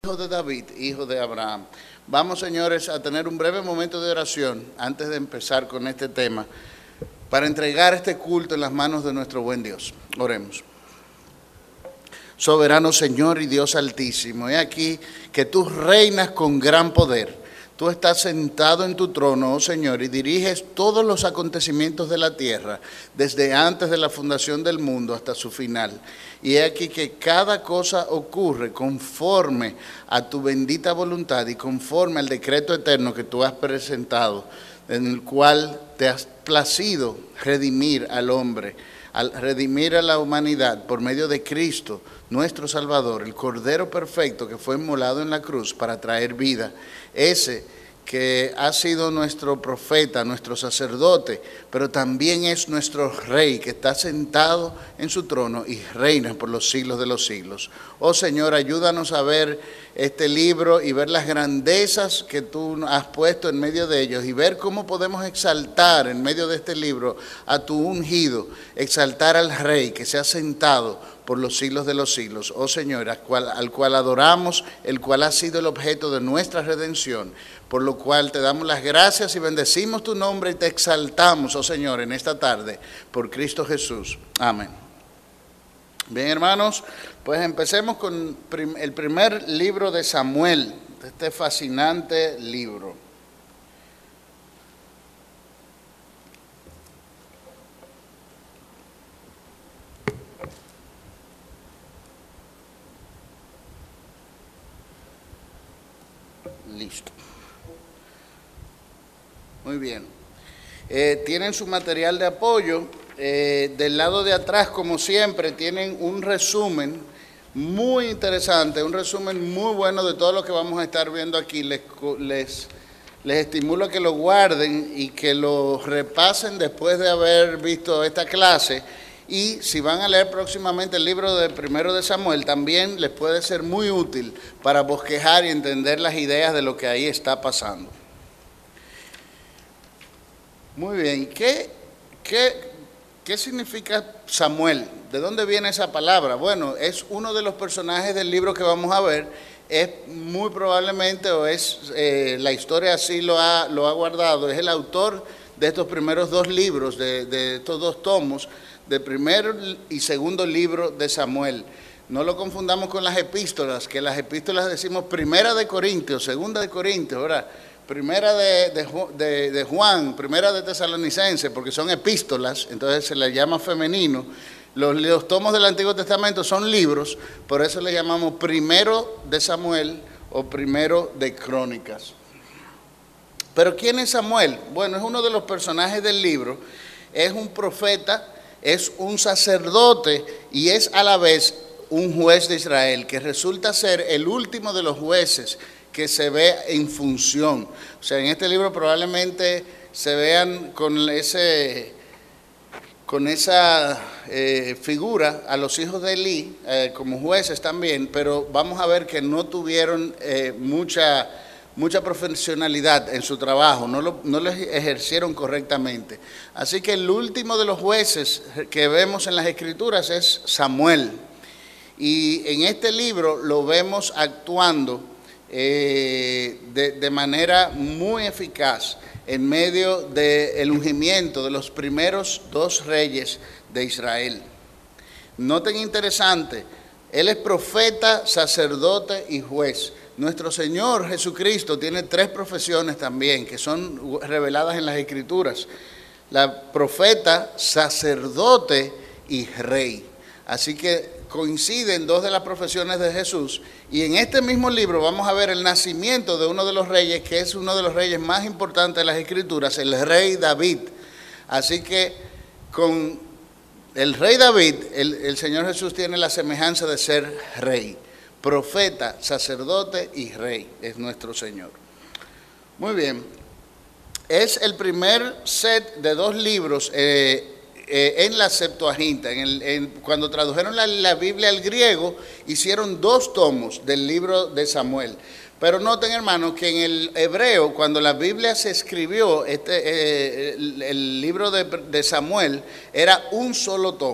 Hijo de David, hijo de Abraham. Vamos, señores, a tener un breve momento de oración antes de empezar con este tema, para entregar este culto en las manos de nuestro buen Dios. Oremos. Soberano Señor y Dios altísimo, he aquí que tú reinas con gran poder. Tú estás sentado en tu trono, oh Señor, y diriges todos los acontecimientos de la tierra, desde antes de la fundación del mundo hasta su final. Y he aquí que cada cosa ocurre conforme a tu bendita voluntad y conforme al decreto eterno que tú has presentado, en el cual te has placido redimir al hombre, al redimir a la humanidad por medio de Cristo, nuestro Salvador, el Cordero perfecto que fue inmolado en la cruz para traer vida. Ese que ha sido nuestro profeta, nuestro sacerdote, pero también es nuestro Rey, que está sentado en su trono y reina por los siglos de los siglos. Oh Señor, ayúdanos a ver este libro y ver las grandezas que tú has puesto en medio de ellos y ver cómo podemos exaltar en medio de este libro a tu ungido, exaltar al Rey que se ha sentado por los siglos de los siglos. Oh Señor, al cual adoramos, el cual ha sido el objeto de nuestra redención, por lo cual te damos las gracias y bendecimos tu nombre y te exaltamos, oh Señor, en esta tarde, por Cristo Jesús. Amén. Bien, hermanos, pues empecemos con el primer libro de Samuel, este fascinante libro. Listo. Muy bien. Tienen su material de apoyo. Del lado de atrás, como siempre, tienen un resumen muy interesante, un resumen muy bueno de todo lo que vamos a estar viendo aquí. Les estimulo a que lo guarden y que lo repasen después de haber visto esta clase. Y si van a leer próximamente el libro de Primero de Samuel, también les puede ser muy útil para bosquejar y entender las ideas de lo que ahí está pasando. Muy bien, ¿qué significa Samuel? ¿De dónde viene esa palabra? Bueno, es uno de los personajes del libro que vamos a ver. Es muy probablemente, o es la historia así lo ha guardado, es el autor de estos primeros dos libros, de estos dos tomos, de primero y segundo libro de Samuel. No lo confundamos con las epístolas, que las epístolas decimos primera de Corintios, segunda de Corintios, ¿verdad? Primera de Juan, primera de Tesalonicenses, porque son epístolas, entonces se les llama femenino. Los tomos del Antiguo Testamento son libros, por eso le llamamos primero de Samuel o primero de Crónicas. Pero ¿quién es Samuel? Bueno, es uno de los personajes del libro, es un profeta, es un sacerdote y es a la vez un juez de Israel, que resulta ser el último de los jueces que se ve en función. O sea, en este libro probablemente se vean con esa figura a los hijos de Elí como jueces también, pero vamos a ver que no tuvieron mucha profesionalidad en su trabajo, no lo ejercieron correctamente. Así que el último de los jueces que vemos en las Escrituras es Samuel. Y en este libro lo vemos actuando de manera muy eficaz en medio del ungimiento de los primeros dos reyes de Israel. Noten interesante, él es profeta, sacerdote y juez. Nuestro Señor Jesucristo tiene tres profesiones también que son reveladas en las Escrituras: la profeta, sacerdote y rey. Así que coinciden dos de las profesiones de Jesús, y en este mismo libro vamos a ver el nacimiento de uno de los reyes, que es uno de los reyes más importantes de las Escrituras, el rey David. Así que con el rey David, el Señor Jesús tiene la semejanza de ser rey, profeta, sacerdote y rey, es nuestro Señor. Muy bien, es el primer set de dos libros en la Septuaginta. Cuando tradujeron la Biblia al griego, hicieron dos tomos del libro de Samuel. Pero noten, hermanos, que en el hebreo, cuando la Biblia se escribió, el libro de Samuel era un solo tomo.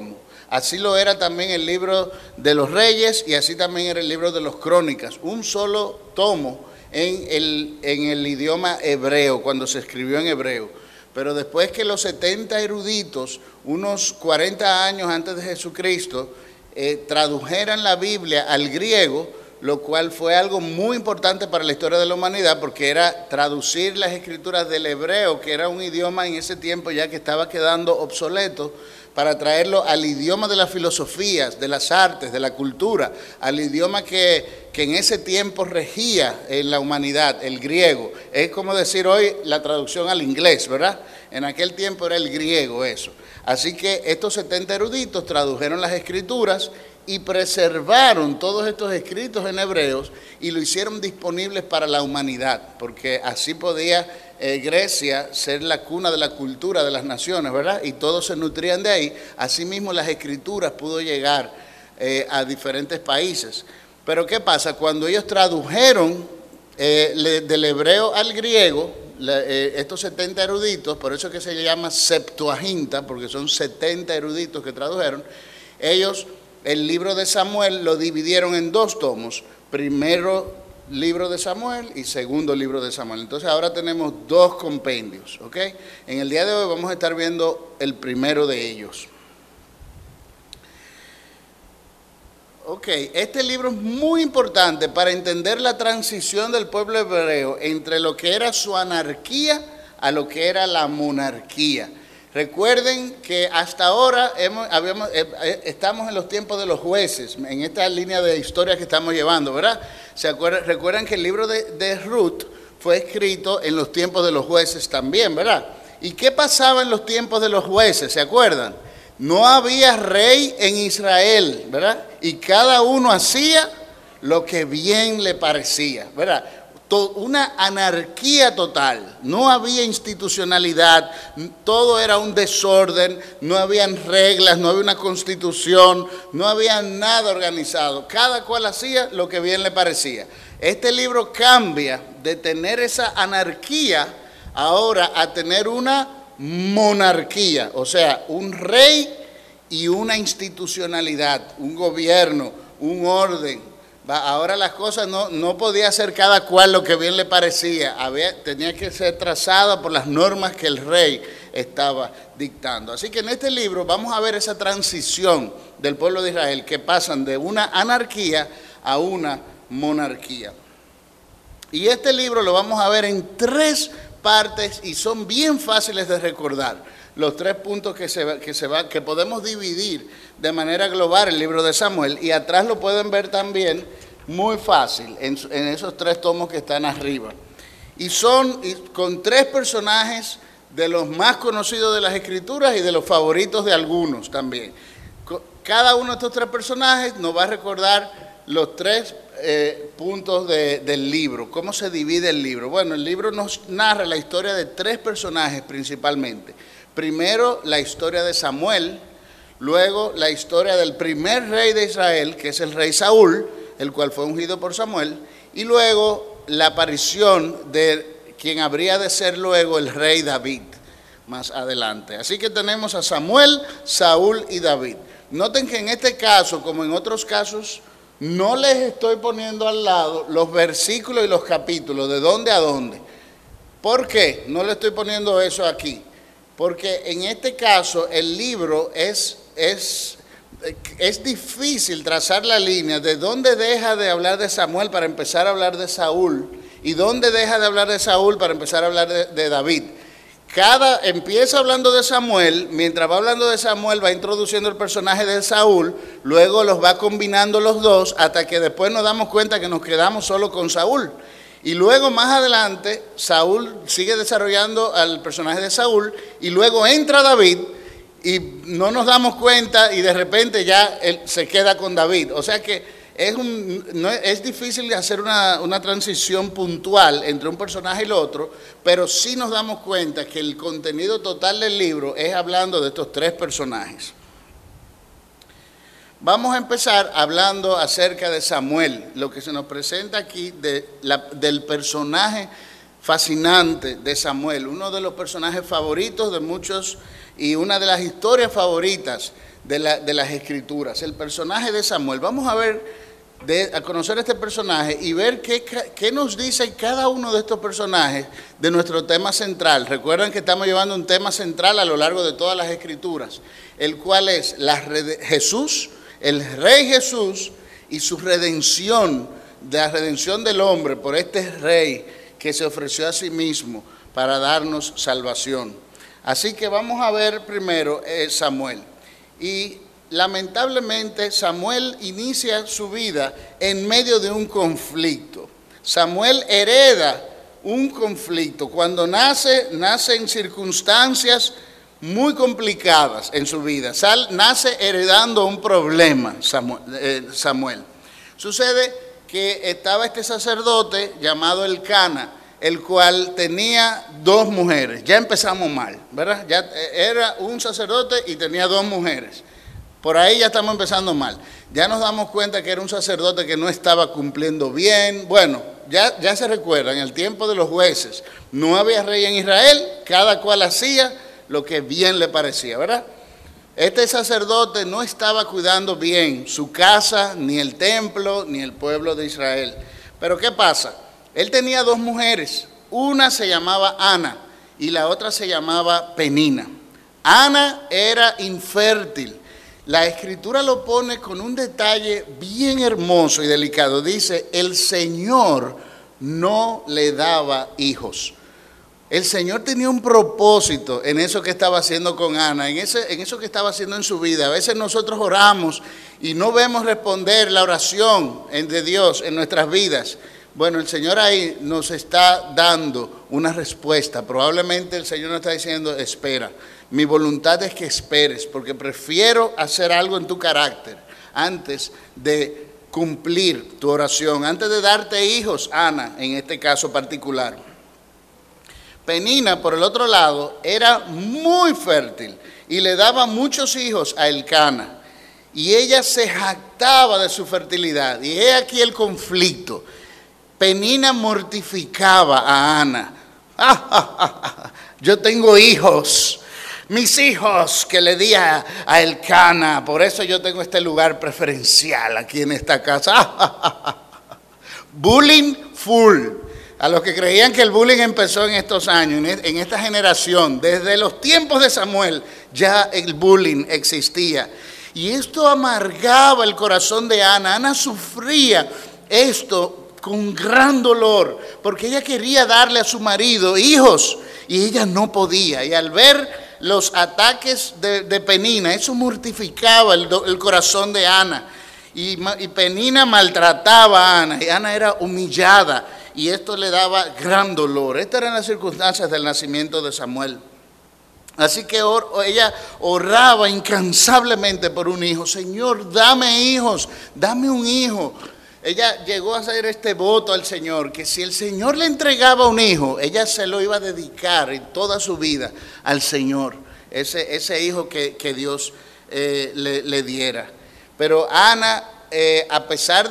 Así lo era también el libro de los Reyes y así también era el libro de los Crónicas. Un solo tomo en el idioma hebreo, cuando se escribió en hebreo. Pero después que los 70 eruditos, unos 40 años antes de Jesucristo, tradujeran la Biblia al griego, lo cual fue algo muy importante para la historia de la humanidad, porque era traducir las escrituras del hebreo, que era un idioma en ese tiempo ya que estaba quedando obsoleto, para traerlo al idioma de las filosofías, de las artes, de la cultura, al idioma que en ese tiempo regía en la humanidad, el griego. Es como decir hoy la traducción al inglés, ¿verdad? En aquel tiempo era el griego eso. Así que estos 70 eruditos tradujeron las escrituras y preservaron todos estos escritos en hebreos y lo hicieron disponibles para la humanidad, porque así podía Grecia ser la cuna de la cultura de las naciones, ¿verdad? Y todos se nutrían de ahí. Asimismo, las escrituras pudo llegar a diferentes países. Pero ¿qué pasa? Cuando ellos tradujeron del hebreo al griego, estos 70 eruditos, por eso es que se llama Septuaginta, porque son 70 eruditos que tradujeron, ellos el libro de Samuel lo dividieron en 2 tomos, primero libro de Samuel y segundo libro de Samuel. Entonces ahora tenemos 2 compendios, ¿ok? En el día de hoy vamos a estar viendo el primero de ellos. Ok, este libro es muy importante para entender la transición del pueblo hebreo entre lo que era su anarquía a lo que era la monarquía. Recuerden que hasta ahora estamos en los tiempos de los jueces, en esta línea de historia que estamos llevando, ¿verdad? Recuerdan que el libro de Ruth fue escrito en los tiempos de los jueces también, ¿verdad? ¿Y qué pasaba en los tiempos de los jueces? ¿Se acuerdan? No había rey en Israel, ¿verdad? Y cada uno hacía lo que bien le parecía, ¿verdad? Una anarquía total, no había institucionalidad, todo era un desorden, no habían reglas, no había una constitución, no había nada organizado, cada cual hacía lo que bien le parecía. Este libro cambia de tener esa anarquía ahora a tener una monarquía, o sea, un rey y una institucionalidad, un gobierno, un orden. Ahora las cosas no podía hacer cada cual lo que bien le parecía, tenía que ser trazada por las normas que el rey estaba dictando. Así que en este libro vamos a ver esa transición del pueblo de Israel, que pasan de una anarquía a una monarquía. Y este libro lo vamos a ver en 3 partes y son bien fáciles de recordar. Los 3 puntos que podemos dividir de manera global el libro de Samuel, y atrás lo pueden ver también muy fácil en esos 3 tomos que están arriba. Y son con 3 personajes de los más conocidos de las escrituras y de los favoritos de algunos también. Cada uno de estos 3 personajes nos va a recordar los 3 puntos del libro. ¿Cómo se divide el libro? Bueno, el libro nos narra la historia de 3 personajes principalmente. Primero, la historia de Samuel, luego la historia del primer rey de Israel, que es el rey Saúl, el cual fue ungido por Samuel, y luego la aparición de quien habría de ser luego el rey David, más adelante. Así que tenemos a Samuel, Saúl y David. Noten que en este caso, como en otros casos, no les estoy poniendo al lado los versículos y los capítulos, de dónde a dónde. ¿Por qué no le estoy poniendo eso aquí? Porque en este caso el libro es difícil trazar la línea de dónde deja de hablar de Samuel para empezar a hablar de Saúl y dónde deja de hablar de Saúl para empezar a hablar de David. Empieza hablando de Samuel, mientras va hablando de Samuel va introduciendo el personaje de Saúl, luego los va combinando los dos hasta que después nos damos cuenta que nos quedamos solo con Saúl. Y luego más adelante Saúl sigue desarrollando al personaje de Saúl y luego entra David y no nos damos cuenta y de repente ya él se queda con David. O sea que es difícil hacer una transición puntual entre un personaje y el otro, pero sí nos damos cuenta que el contenido total del libro es hablando de estos 3 personajes. Vamos a empezar hablando acerca de Samuel, lo que se nos presenta aquí del personaje fascinante de Samuel, uno de los personajes favoritos de muchos y una de las historias favoritas de las Escrituras, el personaje de Samuel. Vamos a ver, a conocer este personaje y ver qué nos dice cada uno de estos personajes de nuestro tema central. Recuerden que estamos llevando un tema central a lo largo de todas las Escrituras, el cual es Jesús, el Rey Jesús y su redención, la redención del hombre por este Rey que se ofreció a sí mismo para darnos salvación. Así que vamos a ver primero Samuel. Y lamentablemente Samuel inicia su vida en medio de un conflicto. Samuel hereda un conflicto. Cuando nace en circunstancias muy complicadas en su vida. Nace heredando un problema Samuel. Sucede que estaba este sacerdote llamado Elcana, el cual tenía 2 mujeres. Ya empezamos mal, ¿verdad? Ya era un sacerdote y tenía 2 mujeres. Por ahí ya estamos empezando mal. Ya nos damos cuenta que era un sacerdote que no estaba cumpliendo bien. Bueno, ya se recuerda, en el tiempo de los jueces, no había rey en Israel, cada cual hacía lo que bien le parecía, ¿verdad? Este sacerdote no estaba cuidando bien su casa, ni el templo, ni el pueblo de Israel. Pero ¿qué pasa? Él tenía 2 mujeres, una se llamaba Ana y la otra se llamaba Penina. Ana era infértil. La Escritura lo pone con un detalle bien hermoso y delicado. Dice, el Señor no le daba hijos. El Señor tenía un propósito en eso que estaba haciendo con Ana, en eso que estaba haciendo en su vida. A veces nosotros oramos y no vemos responder la oración de Dios en nuestras vidas. Bueno, el Señor ahí nos está dando una respuesta. Probablemente el Señor nos está diciendo, espera, mi voluntad es que esperes, porque prefiero hacer algo en tu carácter antes de cumplir tu oración, antes de darte hijos, Ana, en este caso particular. Penina, por el otro lado, era muy fértil y le daba muchos hijos a Elcana. Y ella se jactaba de su fertilidad. Y he aquí el conflicto. Penina mortificaba a Ana. Yo tengo hijos, mis hijos que le di a Elcana, por eso yo tengo este lugar preferencial aquí en esta casa. Bullying full. A los que creían que el bullying empezó en estos años, en esta generación, desde los tiempos de Samuel, ya el bullying existía. Y esto amargaba el corazón de Ana. Ana sufría esto con gran dolor, porque ella quería darle a su marido hijos y ella no podía. Y al ver los ataques de Penina, eso mortificaba el corazón de Ana. Y Penina maltrataba a Ana, y Ana era humillada, y esto le daba gran dolor. Estas eran las circunstancias del nacimiento de Samuel. Así que ella oraba incansablemente por un hijo. Señor, dame hijos, dame un hijo. Ella llegó a hacer este voto al Señor, que si el Señor le entregaba un hijo, ella se lo iba a dedicar en toda su vida al Señor, ese hijo que Dios le diera. Pero Ana, a pesar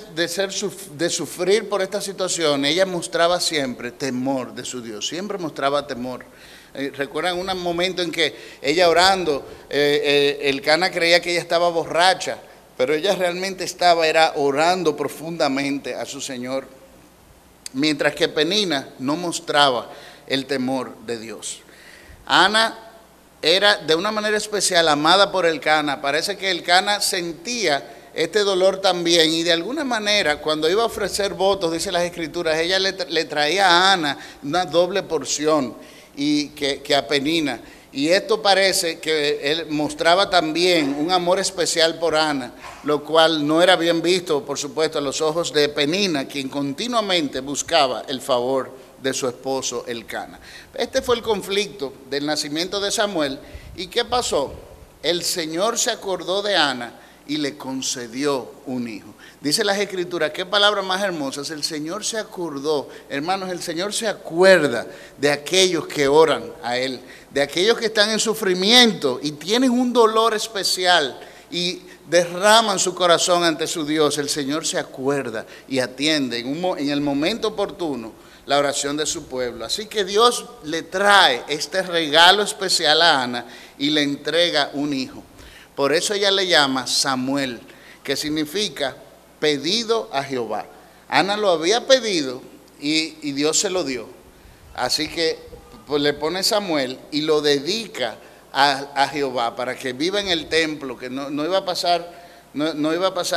de sufrir por esta situación, ella mostraba siempre temor de su Dios, siempre mostraba temor. Recuerdan un momento en que ella orando, Elcana creía que ella estaba borracha, pero ella realmente era orando profundamente a su Señor, mientras que Penina no mostraba el temor de Dios. Ana era de una manera especial amada por Elcana. Parece que Elcana sentía este dolor también, y de alguna manera cuando iba a ofrecer votos, dice las Escrituras, ella le traía a Ana una doble porción que a Penina. Y esto parece que él mostraba también un amor especial por Ana, lo cual no era bien visto, por supuesto, a los ojos de Penina, quien continuamente buscaba el favor de su esposo Elcana. Este fue el conflicto del nacimiento de Samuel. ¿Y qué pasó? El Señor se acordó de Ana y le concedió un hijo. Dice las Escrituras, qué palabras más hermosas. El Señor se acordó, hermanos, el Señor se acuerda de aquellos que oran a Él, de aquellos que están en sufrimiento y tienen un dolor especial y derraman su corazón ante su Dios. El Señor se acuerda y atiende en el momento oportuno la oración de su pueblo. Así que Dios le trae este regalo especial a Ana y le entrega un hijo. Por eso ella le llama Samuel, que significa pedido a Jehová. Ana lo había pedido y Dios se lo dio. Así que pues, le pone Samuel y lo dedica a Jehová para que viva en el templo, que no iba a pasar, no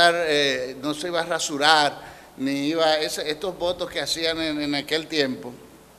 se iba a rasurar, ni estos votos que hacían en aquel tiempo.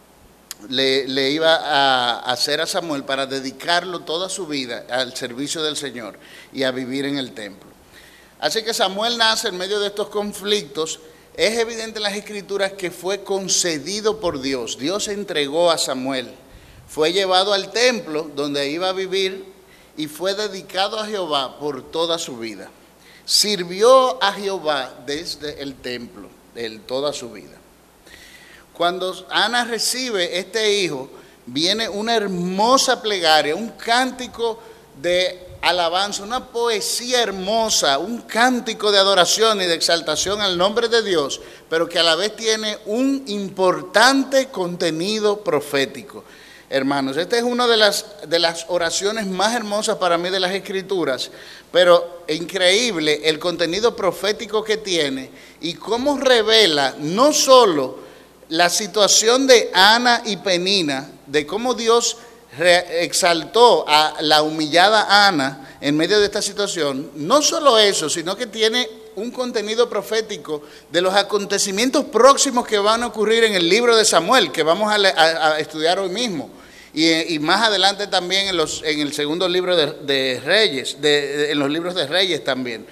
Le iba a hacer a Samuel para dedicarlo toda su vida al servicio del Señor y a vivir en el templo. Así que Samuel nace en medio de estos conflictos. Es evidente en las Escrituras que fue concedido por Dios. Dios entregó a Samuel. Fue llevado al templo donde iba a vivir y fue dedicado a Jehová por toda su vida. Sirvió a Jehová desde el templo, toda su vida. Cuando Ana recibe este hijo, viene una hermosa plegaria, un cántico de alabanza, una poesía hermosa, un cántico de adoración y de exaltación al nombre de Dios, pero que a la vez tiene un importante contenido profético. Hermanos, esta es una de las oraciones más hermosas para mí de las Escrituras, pero increíble el contenido profético que tiene y cómo revela no solo la situación de Ana y Penina, de cómo Dios exaltó a la humillada Ana en medio de esta situación. No solo eso, sino que tiene un contenido profético de los acontecimientos próximos que van a ocurrir en el libro de Samuel, que vamos a estudiar hoy mismo. Y más adelante también en el segundo libro de Reyes, en los libros de Reyes también.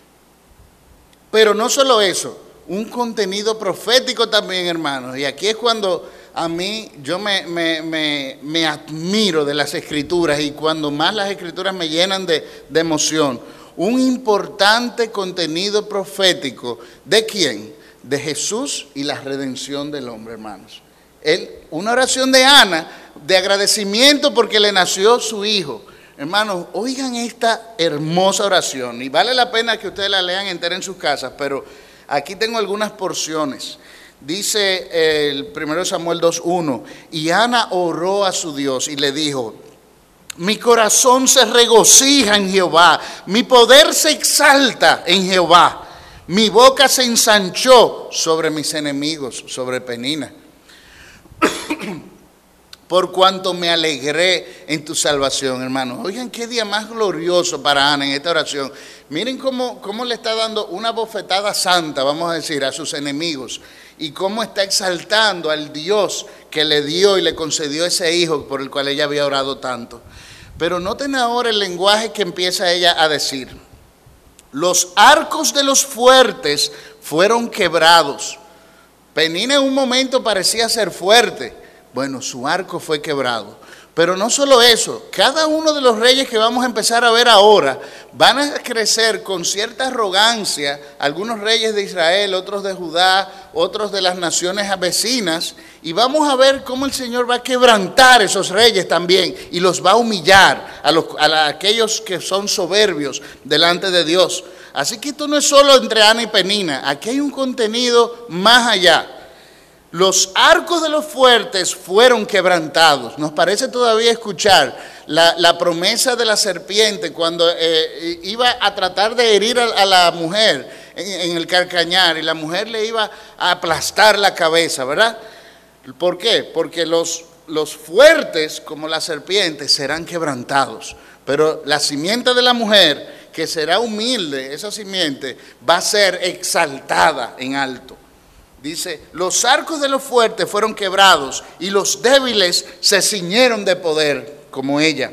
Pero no solo eso, un contenido profético también, hermanos. Y aquí es cuando a mí yo me admiro de las Escrituras y cuando más las Escrituras me llenan de emoción. Un importante contenido profético. ¿De quién? De Jesús y la redención del hombre, hermanos. Una oración de Ana de agradecimiento porque le nació su hijo. Hermanos, oigan esta hermosa oración y vale la pena que ustedes la lean entera en sus casas, pero aquí tengo algunas porciones. Dice el 1 Samuel 2:1, y Ana oró a su Dios y le dijo: mi corazón se regocija en Jehová, mi poder se exalta en Jehová, mi boca se ensanchó sobre mis enemigos, sobre Penina. Por cuanto me alegré en tu salvación, hermanos. Oigan, qué día más glorioso para Ana en esta oración. Miren cómo le está dando una bofetada santa, vamos a decir, a sus enemigos. Y cómo está exaltando al Dios que le dio y le concedió ese hijo por el cual ella había orado tanto. Pero noten ahora el lenguaje que empieza ella a decir. Los arcos de los fuertes fueron quebrados. Penina en un momento parecía ser fuerte. Bueno, su arco fue quebrado. Pero no solo eso, cada uno de los reyes que vamos a empezar a ver ahora van a crecer con cierta arrogancia, algunos reyes de Israel, otros de Judá, otros de las naciones vecinas, y vamos a ver cómo el Señor va a quebrantar esos reyes también y los va a humillar a aquellos que son soberbios delante de Dios. Así que esto no es solo entre Ana y Penina, aquí hay un contenido más allá. Los arcos de los fuertes fueron quebrantados. Nos parece todavía escuchar la promesa de la serpiente cuando iba a tratar de herir a la mujer en el calcañar y la mujer le iba a aplastar la cabeza, ¿verdad? ¿Por qué? Porque los fuertes como la serpiente serán quebrantados, pero la simiente de la mujer, que será humilde, esa simiente va a ser exaltada en alto. Dice, los arcos de los fuertes fueron quebrados y los débiles se ciñeron de poder como ella.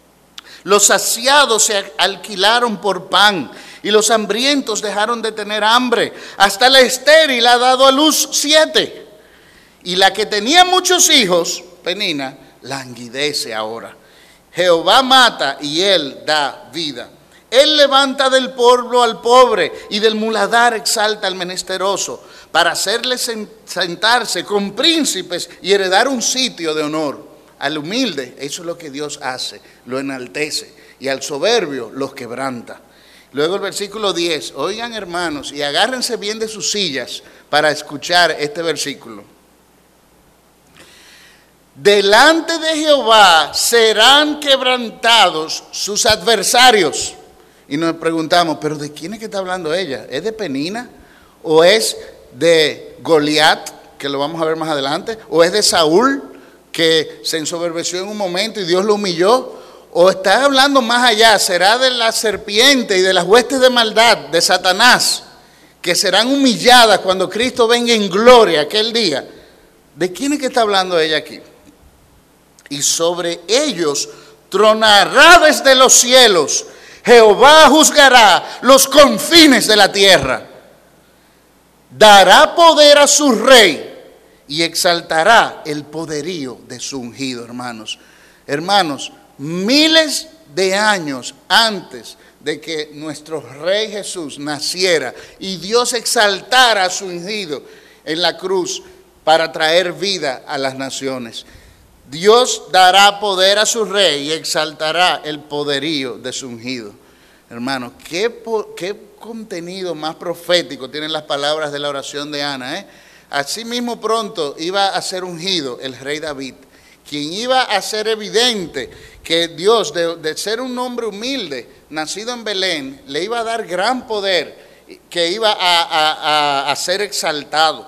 Los saciados se alquilaron por pan y los hambrientos dejaron de tener hambre. Hasta la estéril ha dado a luz 7. Y la que tenía muchos hijos, Penina, languidece ahora. Jehová mata y él da vida. Él levanta del polvo al pobre y del muladar exalta al menesteroso, para hacerle sentarse con príncipes y heredar un sitio de honor. Al humilde, eso es lo que Dios hace, lo enaltece, y al soberbio los quebranta. Luego el versículo 10, oigan hermanos, y agárrense bien de sus sillas para escuchar este versículo. Delante de Jehová serán quebrantados sus adversarios. Y nos preguntamos, ¿pero de quién es que está hablando ella? ¿Es de Penina? ¿O es de Goliat, que lo vamos a ver más adelante? ¿O es de Saúl, que se ensoberbeció en un momento y Dios lo humilló? ¿O está hablando más allá? ¿Será de la serpiente y de las huestes de maldad de Satanás, que serán humilladas cuando Cristo venga en gloria aquel día? ¿De quién es que está hablando ella aquí? Y sobre ellos tronará desde los cielos. Jehová juzgará los confines de la tierra. Dará poder a su rey y exaltará el poderío de su ungido, hermanos. Hermanos, miles de años antes de que nuestro Rey Jesús naciera y Dios exaltara a su ungido en la cruz para traer vida a las naciones, Dios dará poder a su rey y exaltará el poderío de su ungido. Hermanos, qué contenido más profético tienen las palabras de la oración de Ana, ¿eh? Así mismo pronto iba a ser ungido el rey David, quien iba a ser evidente que Dios, de ser un hombre humilde, nacido en Belén, le iba a dar gran poder, que iba a ser exaltado.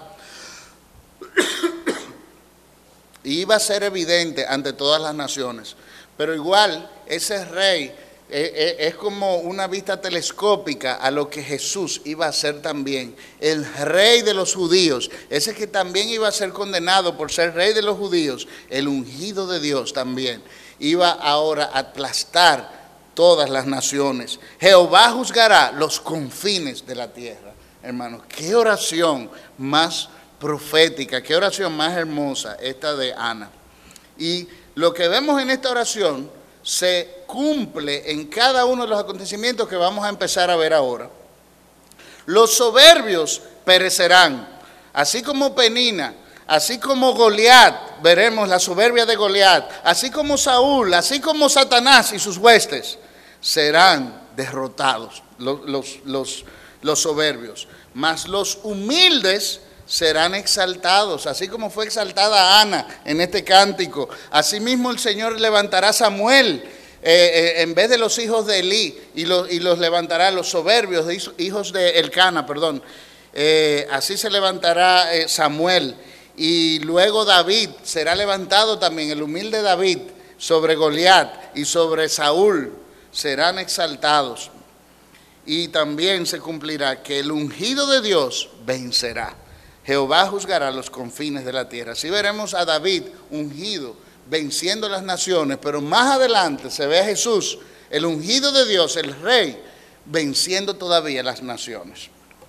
Y iba a ser evidente ante todas las naciones. Pero igual, ese rey es como una vista telescópica a lo que Jesús iba a ser también. El rey de los judíos, ese que también iba a ser condenado por ser rey de los judíos, el ungido de Dios también, iba ahora a aplastar todas las naciones. Jehová juzgará los confines de la tierra. Hermanos, qué oración más profética, qué oración más hermosa esta de Ana. Y lo que vemos en esta oración se cumple en cada uno de los acontecimientos que vamos a empezar a ver ahora. Los soberbios perecerán, así como Penina, así como Goliat, veremos la soberbia de Goliat, así como Saúl, así como Satanás y sus huestes, serán derrotados los soberbios. Mas los humildes serán exaltados, así como fue exaltada Ana en este cántico. Asimismo el Señor levantará a Samuel en vez de los hijos de Elí, y los levantará los soberbios, hijos de Elcana, perdón. Así se levantará Samuel, y luego David será levantado también, el humilde David, sobre Goliat y sobre Saúl serán exaltados. Y también se cumplirá que el ungido de Dios vencerá. Jehová juzgará los confines de la tierra. Así veremos a David ungido, venciendo las naciones, pero más adelante se ve a Jesús, el ungido de Dios, el rey, venciendo todavía las naciones.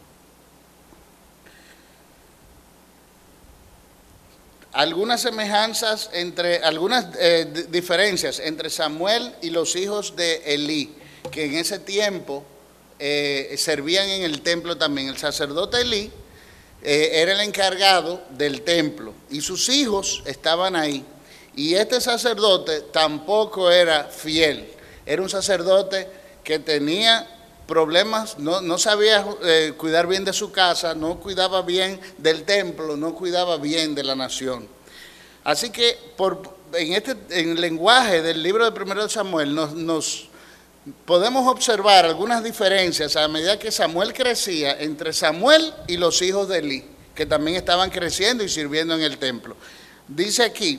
Algunas semejanzas algunas diferencias entre Samuel y los hijos de Elí, que en ese tiempo servían en el templo también. El sacerdote Elí era el encargado del templo y sus hijos estaban ahí. Y este sacerdote tampoco era fiel. Era un sacerdote que tenía problemas, no sabía cuidar bien de su casa, no cuidaba bien del templo, no cuidaba bien de la nación. Así que en el lenguaje del libro de 1 Samuel nos podemos observar algunas diferencias a medida que Samuel crecía entre Samuel y los hijos de Elí, que también estaban creciendo y sirviendo en el templo. Dice aquí,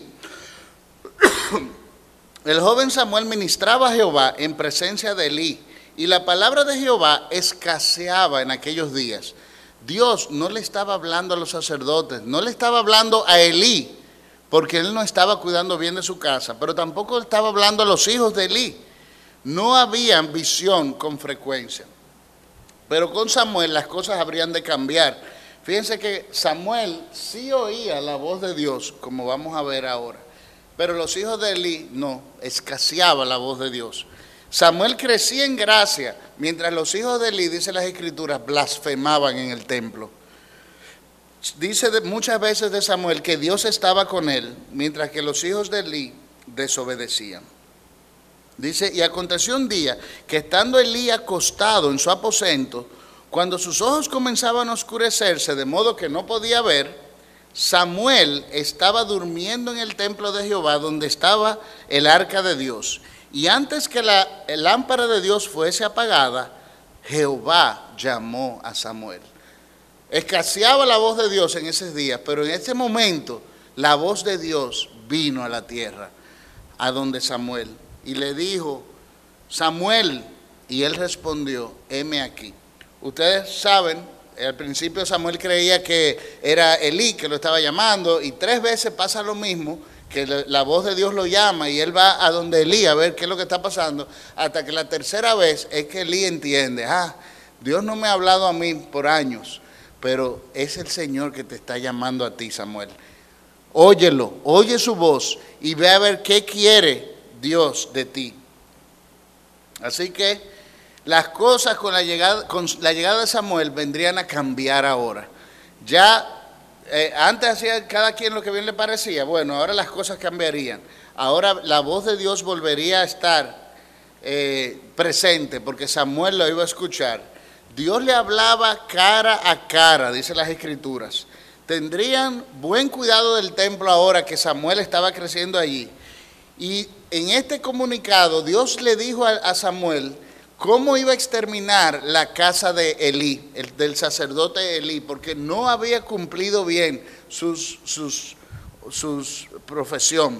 el joven Samuel ministraba a Jehová en presencia de Elí, y la palabra de Jehová escaseaba en aquellos días. Dios no le estaba hablando a los sacerdotes, no le estaba hablando a Elí, porque él no estaba cuidando bien de su casa, pero tampoco estaba hablando a los hijos de Elí. No había visión con frecuencia. Pero con Samuel las cosas habrían de cambiar. Fíjense que Samuel sí oía la voz de Dios, como vamos a ver ahora. Pero los hijos de Elí no, escaseaba la voz de Dios. Samuel crecía en gracia, mientras los hijos de Elí, dice las Escrituras, blasfemaban en el templo. Dice muchas veces de Samuel que Dios estaba con él, mientras que los hijos de Elí desobedecían. Dice, y aconteció un día que estando Elí acostado en su aposento, cuando sus ojos comenzaban a oscurecerse de modo que no podía ver, Samuel estaba durmiendo en el templo de Jehová donde estaba el arca de Dios. Y antes que la lámpara de Dios fuese apagada, Jehová llamó a Samuel. Escaseaba la voz de Dios en esos días, pero en ese momento la voz de Dios vino a la tierra, a donde Samuel, y le dijo: Samuel, y él respondió: heme aquí. Ustedes saben, al principio Samuel creía que era Elí que lo estaba llamando, y 3 veces pasa lo mismo, que la voz de Dios lo llama y él va a donde Elí a ver qué es lo que está pasando, hasta que la tercera vez es que Elí entiende: Dios no me ha hablado a mí por años, pero es el Señor que te está llamando a ti, Samuel. Óyelo, oye su voz y ve a ver qué quiere Dios de ti. Así que las cosas con la llegada de Samuel vendrían a cambiar ahora. Ya antes hacía cada quien lo que bien le parecía. Bueno, ahora las cosas cambiarían. Ahora la voz de Dios volvería a estar presente, porque Samuel lo iba a escuchar. Dios le hablaba cara a cara, dice las Escrituras. Tendrían buen cuidado del templo ahora que Samuel estaba creciendo allí. Y en este comunicado Dios le dijo a Samuel cómo iba a exterminar la casa de Elí, del sacerdote Elí, porque no había cumplido bien su profesión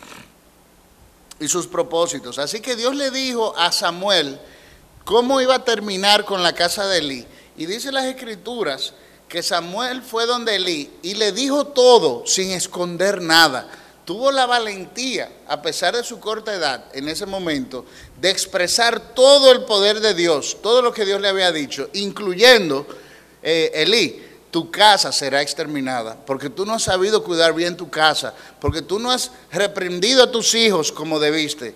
y sus propósitos. Así que Dios le dijo a Samuel cómo iba a terminar con la casa de Elí. Y dice las Escrituras que Samuel fue donde Elí y le dijo todo sin esconder nada. Tuvo la valentía, a pesar de su corta edad en ese momento, de expresar todo el poder de Dios, todo lo que Dios le había dicho, incluyendo: Elí, tu casa será exterminada, porque tú no has sabido cuidar bien tu casa, porque tú no has reprendido a tus hijos como debiste.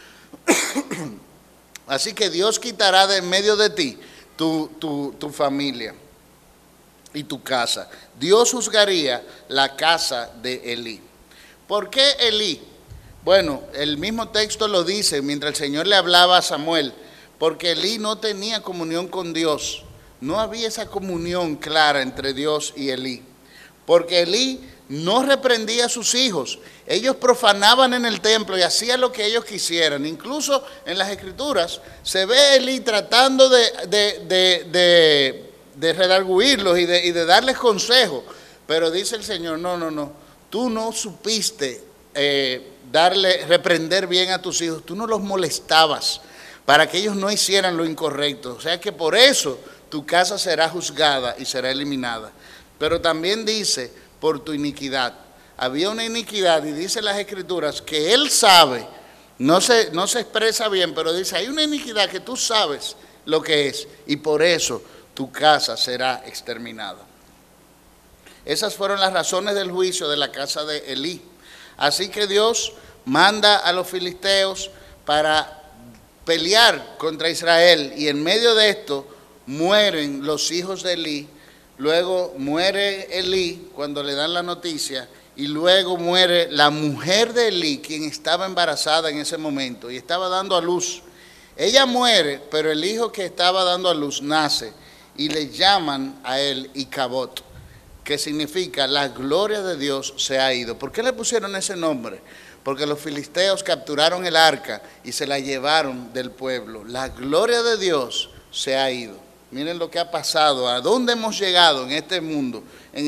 Así que Dios quitará de en medio de ti tu familia y tu casa. Dios juzgaría la casa de Elí. ¿Por qué Elí? Bueno, el mismo texto lo dice mientras el Señor le hablaba a Samuel, porque Elí no tenía comunión con Dios. No había esa comunión clara entre Dios y Elí. Porque Elí no reprendía a sus hijos. Ellos profanaban en el templo y hacían lo que ellos quisieran. Incluso en las Escrituras se ve a Elí tratando de redarguirlos y de darles consejos. Pero dice el Señor: no. Tú no supiste reprender bien a tus hijos. Tú no los molestabas para que ellos no hicieran lo incorrecto. O sea que por eso tu casa será juzgada y será eliminada. Pero también dice: por tu iniquidad. Había una iniquidad, y dice las Escrituras que él sabe, no se expresa bien, pero dice: hay una iniquidad que tú sabes lo que es, y por eso tu casa será exterminada. Esas fueron las razones del juicio de la casa de Elí. Así que Dios manda a los filisteos para pelear contra Israel, y en medio de esto mueren los hijos de Elí. Luego muere Elí cuando le dan la noticia, y luego muere la mujer de Elí, quien estaba embarazada en ese momento y estaba dando a luz. Ella muere, pero el hijo que estaba dando a luz nace, y le llaman a él Icabod, que significa la gloria de Dios se ha ido. ¿Por qué le pusieron ese nombre? Porque los filisteos capturaron el arca y se la llevaron del pueblo. La gloria de Dios se ha ido. Miren lo que ha pasado, a dónde hemos llegado en este mundo, en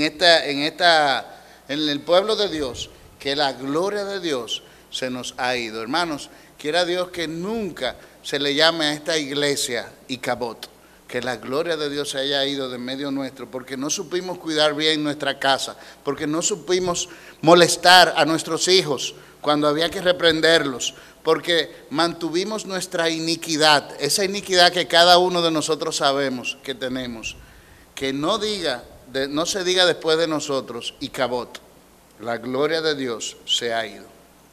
el pueblo de Dios, que la gloria de Dios se nos ha ido. Hermanos, quiera Dios que nunca se le llame a esta iglesia Icabod, que la gloria de Dios se haya ido de medio nuestro, porque no supimos cuidar bien nuestra casa, porque no supimos molestar a nuestros hijos cuando había que reprenderlos, porque mantuvimos nuestra iniquidad, esa iniquidad que cada uno de nosotros sabemos que tenemos. Que no se diga después de nosotros Icabod, la gloria de Dios se ha ido.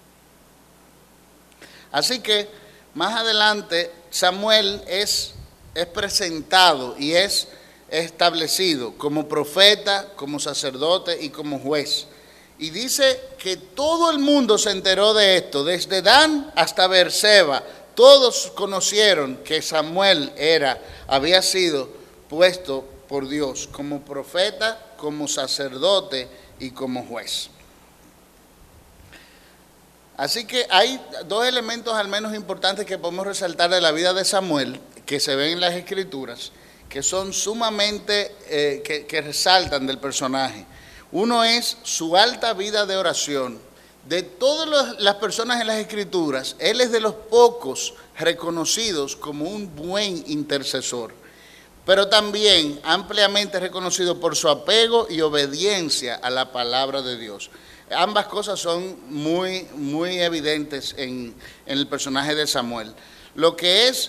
Así que más adelante Samuel es presentado y es establecido como profeta, como sacerdote y como juez. Y dice que todo el mundo se enteró de esto, desde Dan hasta Beerseba. Todos conocieron que Samuel había sido puesto por Dios como profeta, como sacerdote y como juez. Así que hay dos elementos al menos importantes que podemos resaltar de la vida de Samuel, que se ven en las Escrituras, que son sumamente, que resaltan del personaje. Uno es su alta vida de oración. De todas las personas en las Escrituras, él es de los pocos reconocidos como un buen intercesor, pero también ampliamente reconocido por su apego y obediencia a la palabra de Dios. Ambas cosas son muy, muy evidentes en el personaje de Samuel. Lo que es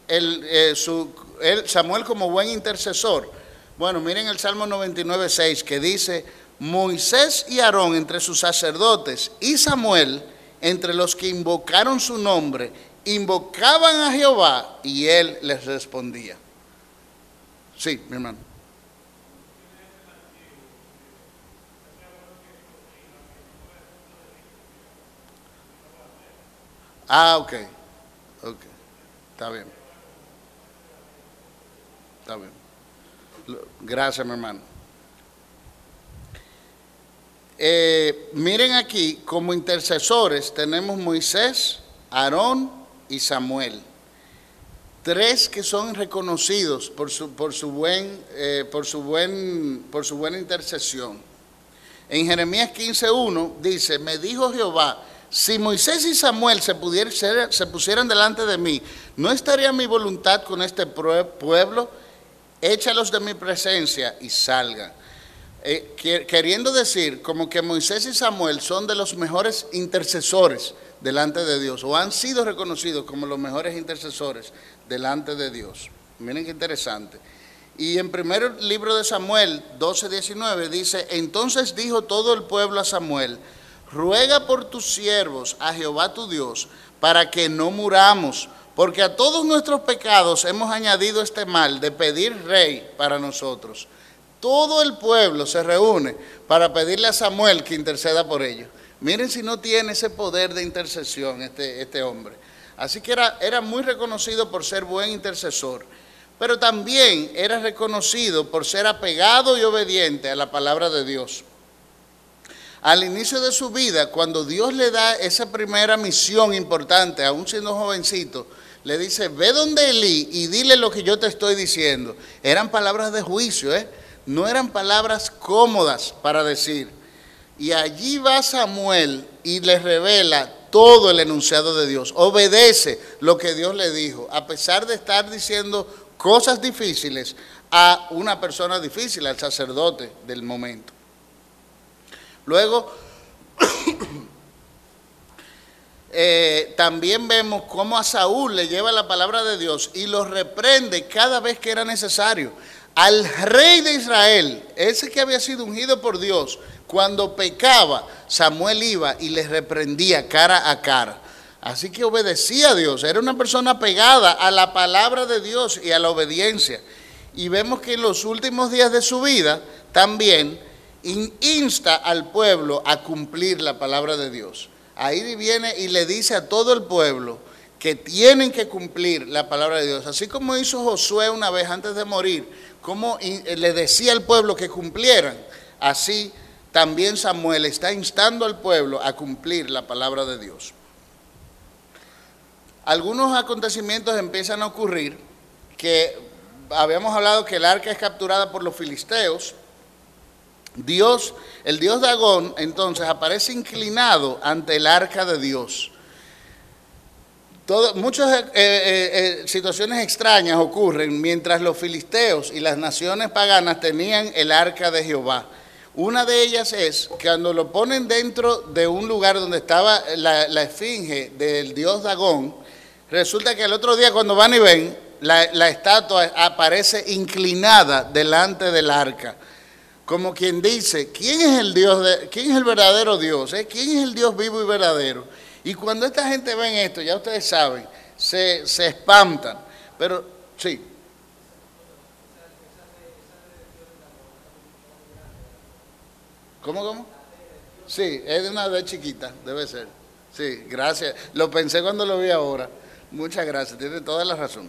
Samuel como buen intercesor. Bueno, miren el Salmo 99:6 que dice: Moisés y Aarón entre sus sacerdotes y Samuel entre los que invocaron su nombre, invocaban a Jehová y él les respondía. Sí, mi hermano. Ah, ok, ok, está bien, está bien. Gracias, mi hermano. Miren aquí, como intercesores tenemos Moisés, Aarón y Samuel. Tres que son reconocidos por su buena intercesión. En Jeremías 15:1 dice: me dijo Jehová, si Moisés y Samuel se pusieran delante de mí, ¿no estaría mi voluntad con este pueblo? Échalos de mi presencia y salgan. Queriendo decir como que Moisés y Samuel son de los mejores intercesores delante de Dios, o han sido reconocidos como los mejores intercesores delante de Dios. Miren qué interesante. Y en primer libro de Samuel 12:19 dice: entonces dijo todo el pueblo a Samuel: ruega por tus siervos a Jehová tu Dios, para que no muramos, porque a todos nuestros pecados hemos añadido este mal de pedir rey para nosotros. Todo el pueblo se reúne para pedirle a Samuel que interceda por ellos. Miren si no tiene ese poder de intercesión este hombre. Así que era muy reconocido por ser buen intercesor, pero también era reconocido por ser apegado y obediente a la palabra de Dios. Al inicio de su vida, cuando Dios le da esa primera misión importante, aún siendo jovencito, le dice: ve donde Elí y dile lo que yo te estoy diciendo. Eran palabras de juicio, no eran palabras cómodas para decir. Y allí va Samuel y le revela todo el enunciado de Dios. Obedece lo que Dios le dijo, a pesar de estar diciendo cosas difíciles a una persona difícil, al sacerdote del momento. Luego, también vemos cómo a Saúl le lleva la palabra de Dios y lo reprende cada vez que era necesario. Al rey de Israel, ese que había sido ungido por Dios, cuando pecaba, Samuel iba y le reprendía cara a cara. Así que obedecía a Dios, era una persona pegada a la palabra de Dios y a la obediencia. Y vemos que en los últimos días de su vida también insta al pueblo a cumplir la palabra de Dios. Ahí viene y le dice a todo el pueblo que tienen que cumplir la palabra de Dios. Así como hizo Josué una vez antes de morir, como le decía al pueblo que cumplieran, así también Samuel está instando al pueblo a cumplir la palabra de Dios. Algunos acontecimientos empiezan a ocurrir, que habíamos hablado que el arca es capturada por los filisteos. El dios Dagón entonces aparece inclinado ante el arca de Dios. Muchas situaciones extrañas ocurren mientras los filisteos y las naciones paganas tenían el arca de Jehová. Una de ellas es que cuando lo ponen dentro de un lugar donde estaba la esfinge del dios Dagón, resulta que el otro día cuando van y ven, la estatua aparece inclinada delante del arca. Como quien dice: ¿quién es el verdadero Dios? ¿Quién es el Dios vivo y verdadero? Y cuando esta gente ven esto, ya ustedes saben, se espantan. Pero sí. ¿Cómo? Sí, es de una vez chiquita, debe ser. Sí, gracias. Lo pensé cuando lo vi ahora. Muchas gracias, tiene toda la razón.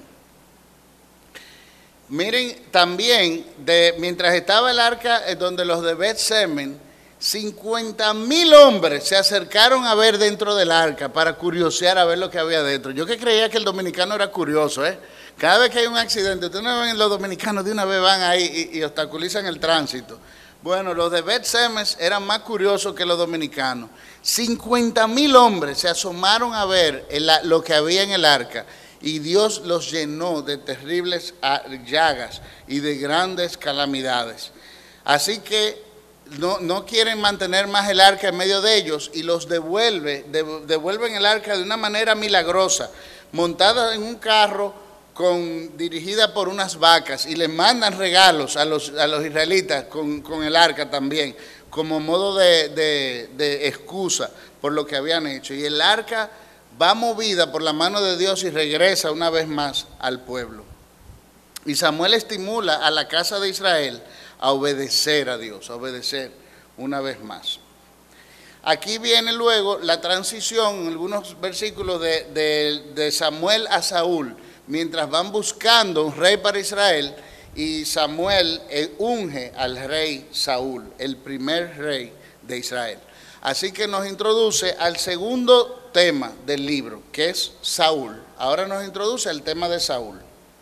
Miren, también, mientras estaba el arca donde los de Bet-Semen, 50,000 hombres se acercaron a ver dentro del arca para curiosear a ver lo que había dentro. Yo que creía que el dominicano era curioso, ¿eh? Cada vez que hay un accidente, ustedes no ven, los dominicanos de una vez van ahí y obstaculizan el tránsito. Bueno, los de Bet Semes eran más curiosos que los dominicanos. 50,000 hombres se asomaron a ver lo que había en el arca y Dios los llenó de terribles llagas y de grandes calamidades. Así que no quieren mantener más el arca en medio de ellos y los devuelven el arca de una manera milagrosa, montada en un carro dirigida por unas vacas, y les mandan regalos a los israelitas con el arca también, como modo de excusa por lo que habían hecho. Y el arca va movida por la mano de Dios y regresa una vez más al pueblo. Y Samuel estimula a la casa de Israel a obedecer a Dios, a obedecer una vez más. Aquí viene luego la transición, en algunos versículos de Samuel a Saúl, mientras van buscando un rey para Israel, y Samuel unge al rey Saúl, el primer rey de Israel. Así que nos introduce al segundo tema del libro, que es Saúl. Ahora nos introduce el tema de Saúl.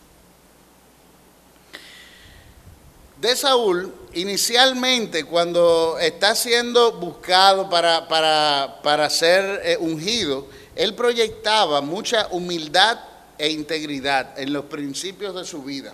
De Saúl, inicialmente, cuando está siendo buscado para ser ungido, él proyectaba mucha humildad e integridad en los principios de su vida.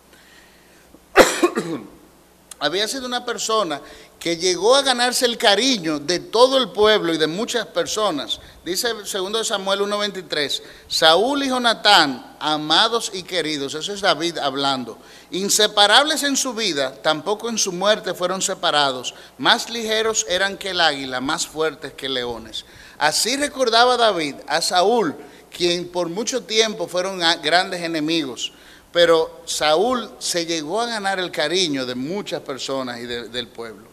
Había sido una persona que llegó a ganarse el cariño de todo el pueblo y de muchas personas. Dice 2 Samuel 1:23, Saúl y Jonatán, amados y queridos, eso es David hablando, inseparables en su vida, tampoco en su muerte fueron separados, más ligeros eran que el águila, más fuertes que leones. Así recordaba David a Saúl, quien por mucho tiempo fueron grandes enemigos, pero Saúl se llegó a ganar el cariño de muchas personas y del pueblo.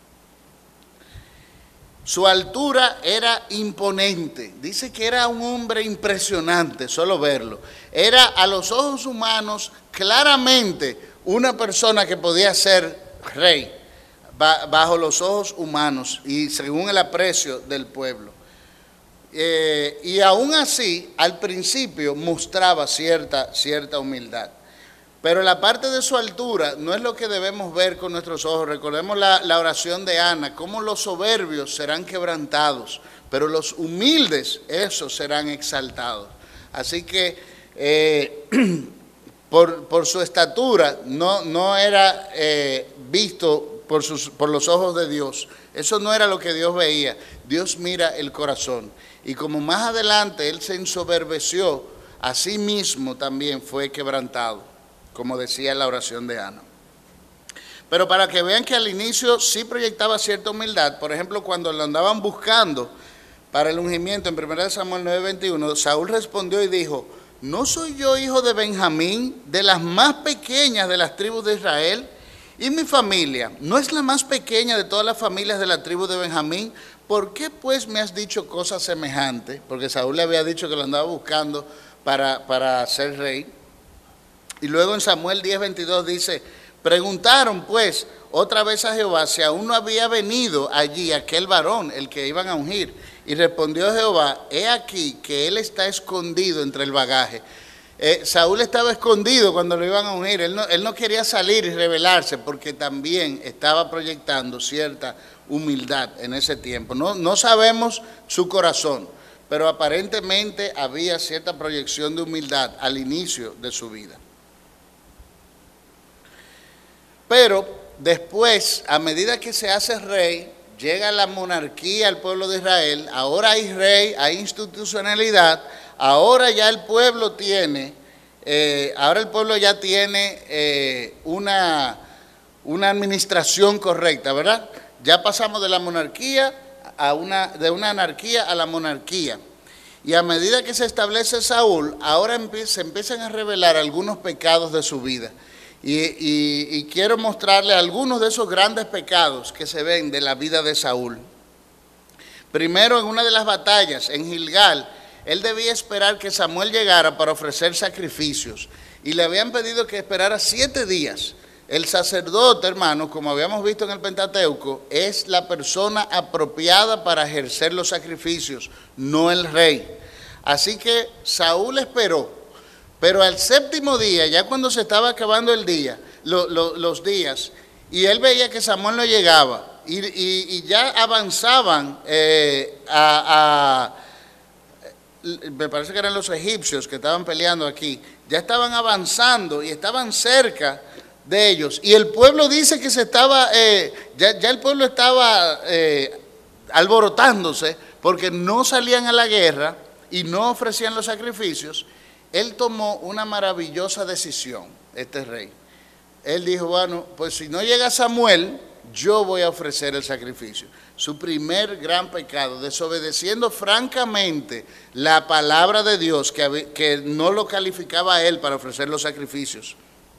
Su altura era imponente, dice que era un hombre impresionante, solo verlo. Era a los ojos humanos claramente una persona que podía ser rey, bajo los ojos humanos y según el aprecio del pueblo. Y aún así, al principio mostraba cierta humildad. Pero la parte de su altura no es lo que debemos ver con nuestros ojos. Recordemos la oración de Ana, cómo los soberbios serán quebrantados, pero los humildes, esos serán exaltados. Así que por su estatura no era visto por los ojos de Dios. Eso no era lo que Dios veía. Dios mira el corazón. Y como más adelante él se ensoberbeció, a sí mismo también fue quebrantado, como decía la oración de Ana. Pero para que vean que al inicio sí proyectaba cierta humildad, por ejemplo, cuando lo andaban buscando para el ungimiento en 1 Samuel 9:21, Saúl respondió y dijo, ¿no soy yo hijo de Benjamín, de las más pequeñas de las tribus de Israel? ¿Y mi familia no es la más pequeña de todas las familias de la tribu de Benjamín? ¿Por qué pues me has dicho cosas semejantes? Porque Saúl le había dicho que lo andaba buscando para ser rey. Y luego en Samuel 10:22 dice, preguntaron pues otra vez a Jehová si aún no había venido allí aquel varón, el que iban a ungir. Y respondió Jehová, he aquí que él está escondido entre el bagaje. Saúl estaba escondido cuando lo iban a ungir. Él no quería salir y rebelarse porque también estaba proyectando cierta humildad en ese tiempo. No sabemos su corazón, pero aparentemente había cierta proyección de humildad al inicio de su vida. Pero después, a medida que se hace rey, llega la monarquía al pueblo de Israel, ahora hay rey, hay institucionalidad, ahora ya el pueblo tiene, ya tiene una administración correcta, ¿verdad? Ya pasamos de la monarquía de una anarquía a la monarquía. Y a medida que se establece Saúl, ahora se empiezan a revelar algunos pecados de su vida. Y quiero mostrarles algunos de esos grandes pecados que se ven de la vida de Saúl. Primero, en una de las batallas, en Gilgal, él debía esperar que Samuel llegara para ofrecer sacrificios. Y le habían pedido que esperara 7 días. El sacerdote, hermanos, como habíamos visto en el Pentateuco, es la persona apropiada para ejercer los sacrificios, no el rey. Así que Saúl esperó, pero al séptimo día, ya cuando se estaba acabando el día, los días, y él veía que Samuel no llegaba, y ya avanzaban me parece que eran los egipcios que estaban peleando aquí, ya estaban avanzando y estaban cerca de ellos, y el pueblo dice que se estaba, ya el pueblo estaba alborotándose, porque no salían a la guerra y no ofrecían los sacrificios. Él tomó una maravillosa decisión, este rey. Él dijo, bueno, pues si no llega Samuel, yo voy a ofrecer el sacrificio. Su primer gran pecado, desobedeciendo francamente la palabra de Dios, que no lo calificaba a él para ofrecer los sacrificios.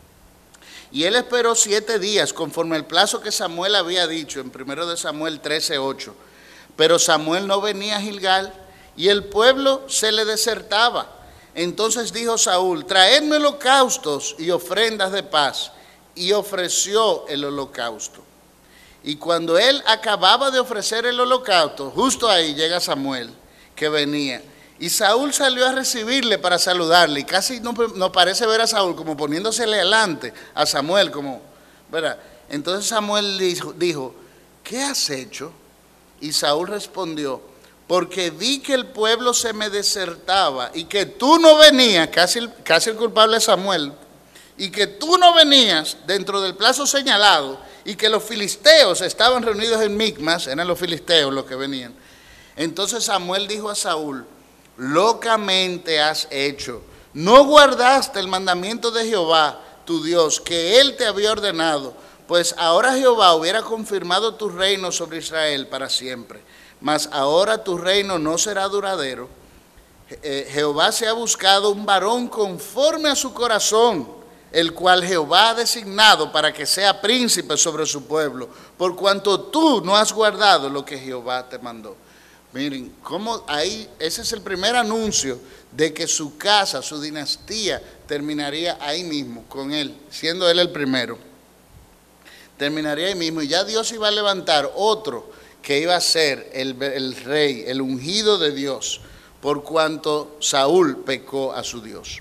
Y él esperó 7 días, conforme el plazo que Samuel había dicho, en 1 de Samuel 13:8. Pero Samuel no venía a Gilgal, y el pueblo se le desertaba. Entonces dijo Saúl, traedme holocaustos y ofrendas de paz. Y ofreció el holocausto. Y cuando él acababa de ofrecer el holocausto, justo ahí llega Samuel, que venía. Y Saúl salió a recibirle para saludarle. Y casi nos parece ver a Saúl como poniéndosele delante a Samuel, como, ¿verdad? Entonces Samuel dijo, ¿qué has hecho? Y Saúl respondió, porque vi que el pueblo se me desertaba y que tú no venías, casi el culpable es Samuel, y que tú no venías dentro del plazo señalado, y que los filisteos estaban reunidos en Micmas, eran los filisteos los que venían. Entonces Samuel dijo a Saúl, locamente has hecho, no guardaste el mandamiento de Jehová, tu Dios, que él te había ordenado, pues ahora Jehová hubiera confirmado tu reino sobre Israel para siempre, mas ahora tu reino no será duradero. Jehová se ha buscado un varón conforme a su corazón, el cual Jehová ha designado para que sea príncipe sobre su pueblo, por cuanto tú no has guardado lo que Jehová te mandó. Miren, cómo ahí, ese es el primer anuncio de que su casa, su dinastía, terminaría ahí mismo, con él, siendo él el primero. Terminaría ahí mismo, y ya Dios iba a levantar otro que iba a ser el rey, el ungido de Dios, por cuanto Saúl pecó a su Dios.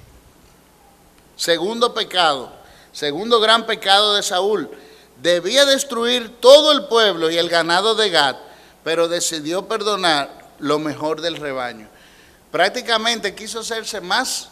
Segundo pecado, segundo gran pecado de Saúl, debía destruir todo el pueblo y el ganado de Gad, pero decidió perdonar lo mejor del rebaño. Prácticamente quiso hacerse más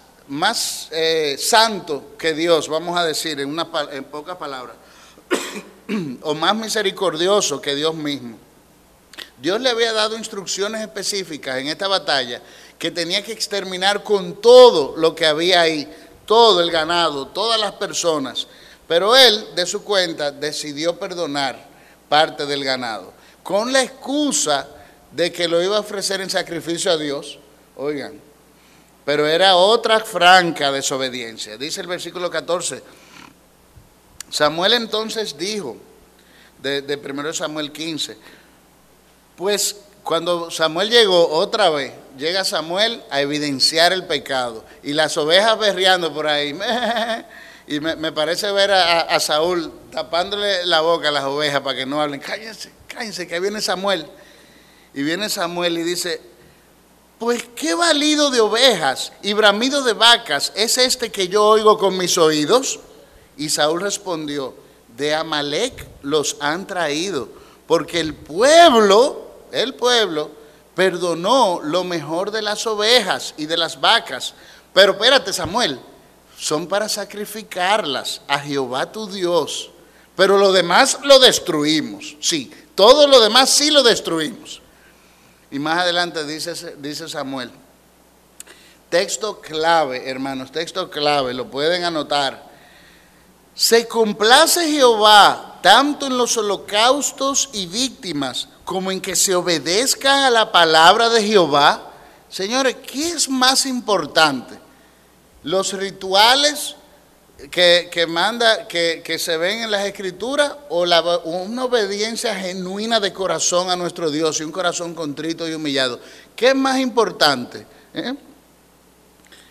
santo que Dios, vamos a decir en pocas palabras, o más misericordioso que Dios mismo. Dios le había dado instrucciones específicas en esta batalla que tenía que exterminar con todo lo que había ahí, todo el ganado, todas las personas, pero él de su cuenta decidió perdonar parte del ganado, con la excusa de que lo iba a ofrecer en sacrificio a Dios, oigan, pero era otra franca desobediencia. Dice el versículo 14, Samuel entonces dijo, de 1 Samuel 15, pues cuando Samuel llegó otra vez, llega Samuel a evidenciar el pecado, y las ovejas berreando por ahí, y me parece ver a Saúl tapándole la boca a las ovejas para que no hablen, cállense, cállense, que viene Samuel. Y viene Samuel y dice, pues qué balido de ovejas y bramido de vacas es este que yo oigo con mis oídos. Y Saúl respondió, de Amalec los han traído, porque el pueblo perdonó lo mejor de las ovejas y de las vacas. Pero espérate, Samuel, son para sacrificarlas a Jehová tu Dios, pero lo demás lo destruimos. Sí, todo lo demás sí lo destruimos. Y más adelante dice Samuel, texto clave, hermanos, texto clave, lo pueden anotar. Se complace Jehová tanto en los holocaustos y víctimas como en que se obedezca a la palabra de Jehová. Señores, ¿qué es más importante? ¿Los rituales que se ven en las Escrituras o una obediencia genuina de corazón a nuestro Dios y un corazón contrito y humillado? ¿Qué es más importante?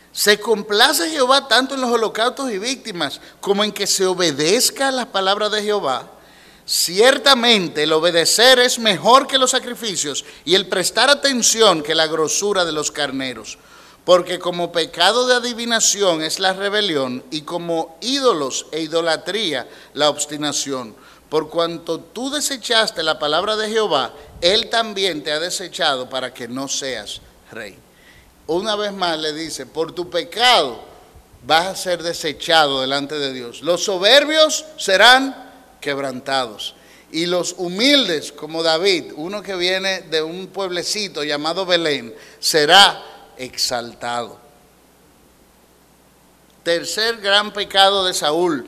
Se complace Jehová tanto en los holocaustos y víctimas como en que se obedezca las palabras de Jehová. Ciertamente el obedecer es mejor que los sacrificios y el prestar atención que la grosura de los carneros. Porque como pecado de adivinación es la rebelión y como ídolos e idolatría la obstinación. Por cuanto tú desechaste la palabra de Jehová, Él también te ha desechado para que no seas rey. Una vez más le dice, por tu pecado vas a ser desechado delante de Dios. Los soberbios serán quebrantados y los humildes como David, uno que viene de un pueblecito llamado Belén, será exaltado. Tercer gran pecado de Saúl.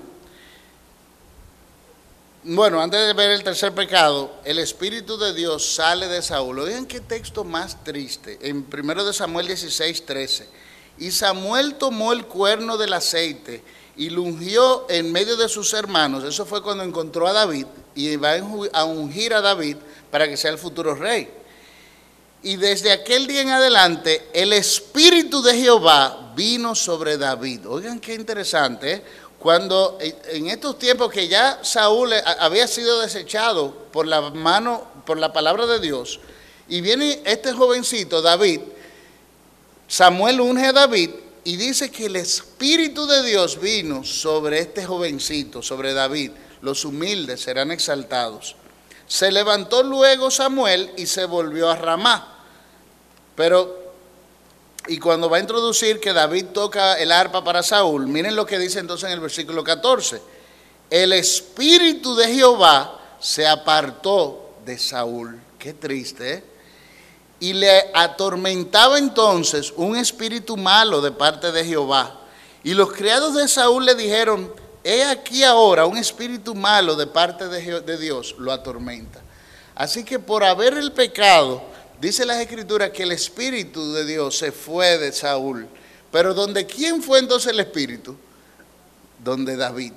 Bueno, antes de ver el tercer pecado, el Espíritu de Dios sale de Saúl. Oigan qué texto más triste, en 1 Samuel 16:13. Y Samuel tomó el cuerno del aceite y lo ungió en medio de sus hermanos. Eso fue cuando encontró a David y va a ungir a David para que sea el futuro rey. Y desde aquel día en adelante, el Espíritu de Jehová vino sobre David. Oigan qué interesante, ¿eh? Cuando en estos tiempos que ya Saúl había sido desechado por la palabra de Dios, y viene este jovencito, David, Samuel unge a David y dice que el Espíritu de Dios vino sobre este jovencito, sobre David. Los humildes serán exaltados. Se levantó luego Samuel y se volvió a Ramá. Y cuando va a introducir que David toca el arpa para Saúl, miren lo que dice entonces en el versículo 14. El Espíritu de Jehová se apartó de Saúl. Qué triste, ¿eh? Y le atormentaba entonces un espíritu malo de parte de Jehová. Y los criados de Saúl le dijeron, he aquí ahora un espíritu malo de parte de Dios lo atormenta. Así que por haber el pecado, dice las Escrituras que el Espíritu de Dios se fue de Saúl. Pero ¿donde quién fue entonces el Espíritu? Donde David.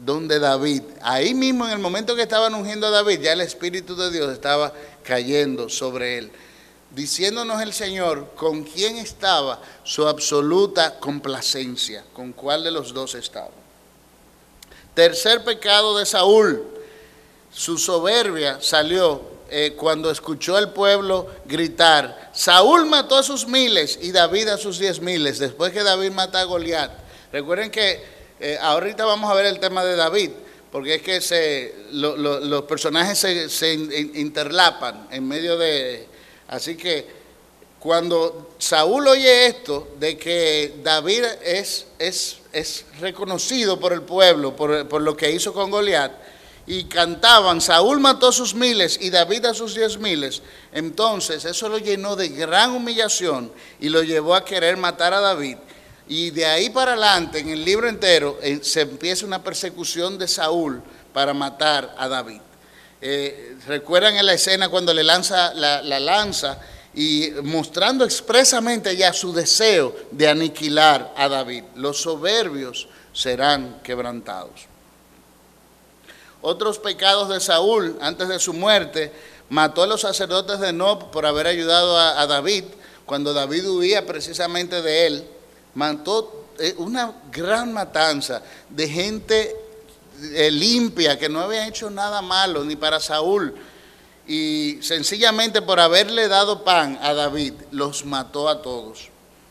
Ahí mismo en el momento que estaban ungiendo a David, ya el Espíritu de Dios estaba cayendo sobre él. Diciéndonos el Señor con quién estaba su absoluta complacencia, con cuál de los dos estaba. Tercer pecado de Saúl, su soberbia salió cuando escuchó al pueblo gritar, Saúl mató a sus miles y David a sus 10,000, después que David mata a Goliat. Recuerden que ahorita vamos a ver el tema de David, porque es que los personajes se interlapan en medio de... Así que cuando Saúl oye esto, de que David es reconocido por el pueblo, por lo que hizo con Goliat, y cantaban, Saúl mató a sus miles y David a sus 10,000, entonces eso lo llenó de gran humillación y lo llevó a querer matar a David. Y de ahí para adelante, en el libro entero, se empieza una persecución de Saúl para matar a David. Recuerdan en la escena cuando le lanza la lanza y mostrando expresamente ya su deseo de aniquilar a David. Los soberbios serán quebrantados. Otros pecados de Saúl antes de su muerte, mató a los sacerdotes de Nob por haber ayudado a David cuando David huía precisamente de él. Mató una gran matanza de gente limpia que no había hecho nada malo ni para Saúl, y sencillamente por haberle dado pan a David los mató a todos.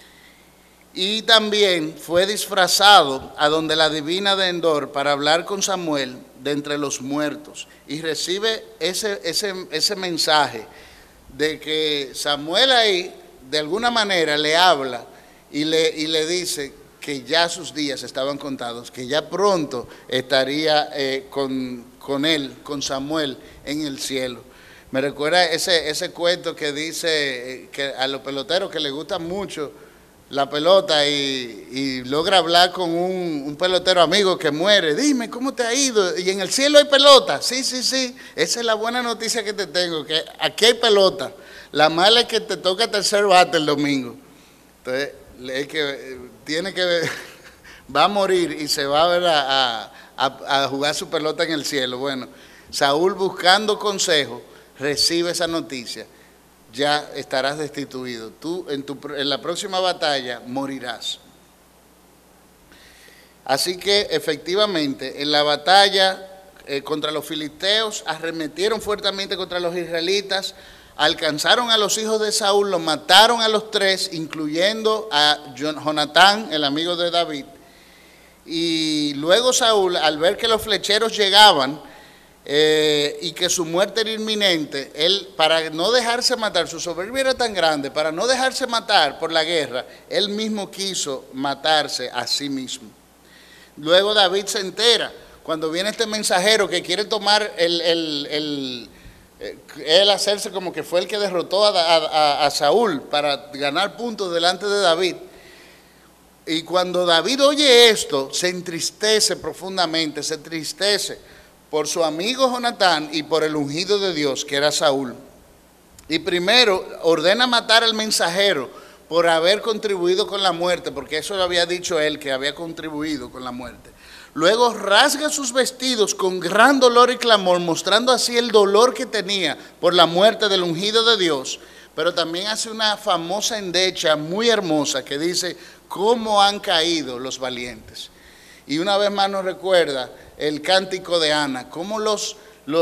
Y también fue disfrazado a donde la divina de Endor para hablar con Samuel de entre los muertos, y recibe ese mensaje de que Samuel ahí de alguna manera le habla y le dice que ya sus días estaban contados, que ya pronto estaría con él, con Samuel, en el cielo. Me recuerda ese cuento que dice que a los peloteros que les gusta mucho la pelota y logra hablar con un pelotero amigo que muere. Dime, ¿cómo te ha ido? Y en el cielo hay pelota. Sí. Esa es la buena noticia que te tengo, que aquí hay pelota. La mala es que te toca tercer bate el domingo. Entonces, es que va a morir y se va a ver a jugar su pelota en el cielo. Bueno, Saúl, buscando consejo, recibe esa noticia. Ya estarás destituido. Tú en la próxima batalla morirás. Así que efectivamente en la batalla contra los filisteos arremetieron fuertemente contra los israelitas, alcanzaron a los hijos de Saúl, los mataron a los tres, incluyendo a Jonatán, el amigo de David. Y luego Saúl, al ver que los flecheros llegaban y que su muerte era inminente, él, para no dejarse matar, su soberbia era tan grande, para no dejarse matar por la guerra, él mismo quiso matarse a sí mismo. Luego David se entera, cuando viene este mensajero que quiere tomar él hacerse como que fue el que derrotó a Saúl para ganar puntos delante de David. Y cuando David oye esto, se entristece profundamente, se entristece por su amigo Jonatán y por el ungido de Dios, que era Saúl. Y primero ordena matar al mensajero por haber contribuido con la muerte, porque eso lo había dicho él, que había contribuido con la muerte. Luego rasga sus vestidos con gran dolor y clamor, mostrando así el dolor que tenía por la muerte del ungido de Dios. Pero también hace una famosa endecha muy hermosa que dice: ¿cómo han caído los valientes? Y una vez más nos recuerda el cántico de Ana, cómo los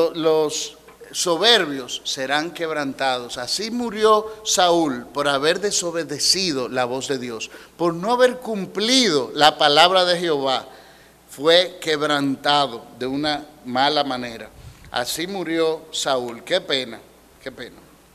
soberbios serán quebrantados. Así murió Saúl por haber desobedecido la voz de Dios, por no haber cumplido la palabra de Jehová. Fue quebrantado de una mala manera. Así murió Saúl. Qué pena, qué pena.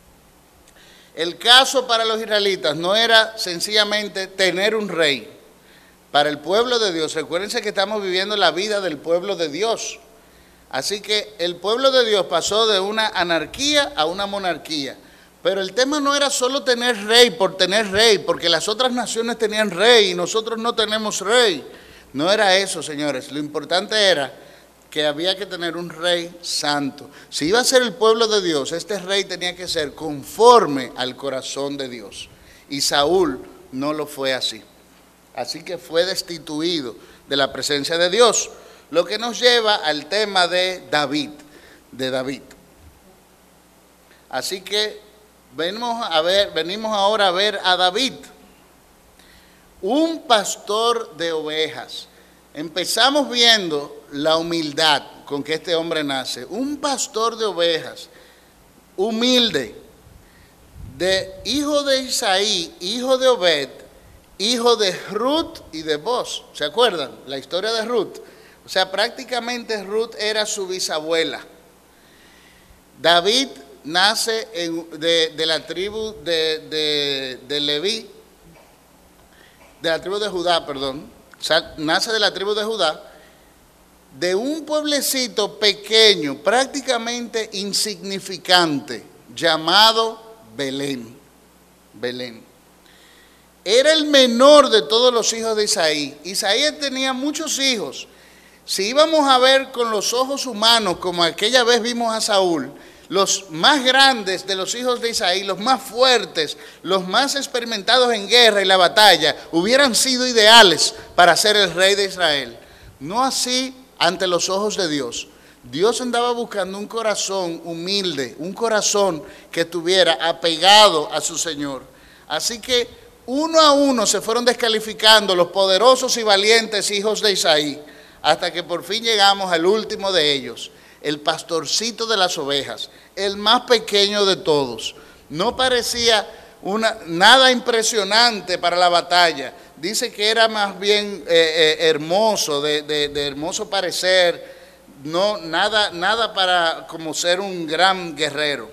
El caso para los israelitas no era sencillamente tener un rey. Para el pueblo de Dios, recuérdense que estamos viviendo la vida del pueblo de Dios. Así que el pueblo de Dios pasó de una anarquía a una monarquía. Pero el tema no era solo tener rey, porque las otras naciones tenían rey y nosotros no tenemos rey. No era eso, señores. Lo importante era que había que tener un rey santo. Si iba a ser el pueblo de Dios, este rey tenía que ser conforme al corazón de Dios. Y Saúl no lo fue así. Así que fue destituido de la presencia de Dios. Lo que nos lleva al tema de David. Así que venimos ahora a ver a David, un pastor de ovejas. Empezamos viendo la humildad con que este hombre nace. Un pastor de ovejas, humilde, hijo de Isaí, hijo de Obed, hijo de Ruth y de Boz. ¿Se acuerdan? La historia de Ruth. O sea, prácticamente Ruth era su bisabuela. David nace de la tribu de Leví, de la tribu de Judá, perdón. O sea, nace de la tribu de Judá, de un pueblecito pequeño, prácticamente insignificante, llamado Belén. Belén. Era el menor de todos los hijos de Isaí. Isaí tenía muchos hijos. Si íbamos a ver con los ojos humanos, como aquella vez vimos a Saúl, los más grandes de los hijos de Isaí, los más fuertes, los más experimentados en guerra y la batalla, hubieran sido ideales para ser el rey de Israel. No así ante los ojos de Dios. Dios andaba buscando un corazón humilde, un corazón que estuviera apegado a su Señor. Así que uno a uno se fueron descalificando los poderosos y valientes hijos de Isaí, hasta que por fin llegamos al último de ellos, el pastorcito de las ovejas, el más pequeño de todos. No parecía nada impresionante para la batalla. Dice que era más bien hermoso, de hermoso parecer, no, nada para como ser un gran guerrero.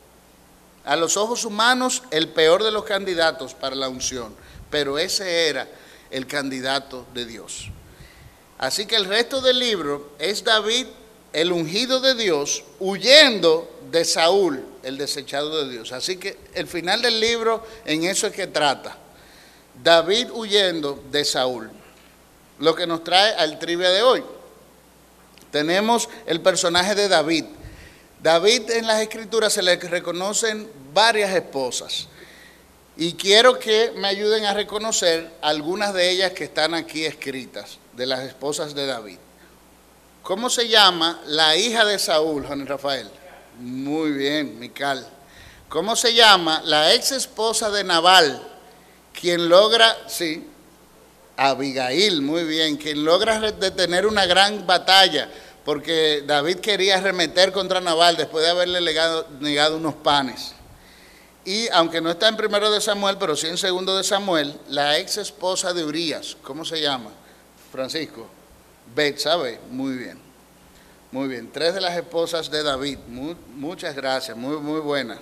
A los ojos humanos, el peor de los candidatos para la unción, pero ese era el candidato de Dios. Así que el resto del libro es David, el ungido de Dios, huyendo de Saúl, el desechado de Dios. Así que el final del libro en eso es que trata. David huyendo de Saúl. Lo que nos trae al trivia de hoy. Tenemos el personaje de David. David en las escrituras se le reconocen varias esposas. Y quiero que me ayuden a reconocer algunas de ellas que están aquí escritas, de las esposas de David. ¿Cómo se llama la hija de Saúl, Juan Rafael? Muy bien, Mical. ¿Cómo se llama la ex esposa de Nabal, quien logra, sí, Abigail, muy bien, quien logra detener una gran batalla, porque David quería arremeter contra Nabal después de haberle negado unos panes. Y aunque no está en 1 de Samuel, pero sí en 2 de Samuel, la ex esposa de Urías, ¿cómo se llama? Francisco. Betsabé, muy bien. Muy bien, 3 de las esposas de David, muchas gracias, muy buenas.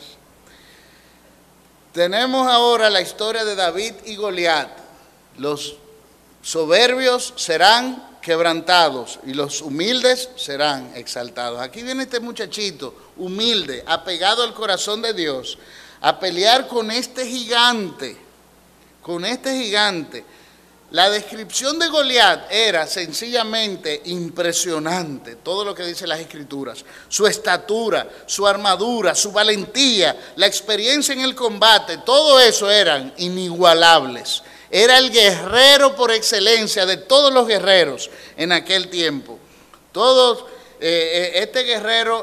Tenemos ahora la historia de David y Goliat. Los soberbios serán quebrantados y los humildes serán exaltados. Aquí viene este muchachito humilde, apegado al corazón de Dios, a pelear con este gigante, La descripción de Goliat era sencillamente impresionante, todo lo que dice las Escrituras. Su estatura, su armadura, su valentía, la experiencia en el combate, todo eso eran inigualables. Era el guerrero por excelencia de todos los guerreros en aquel tiempo. Este guerrero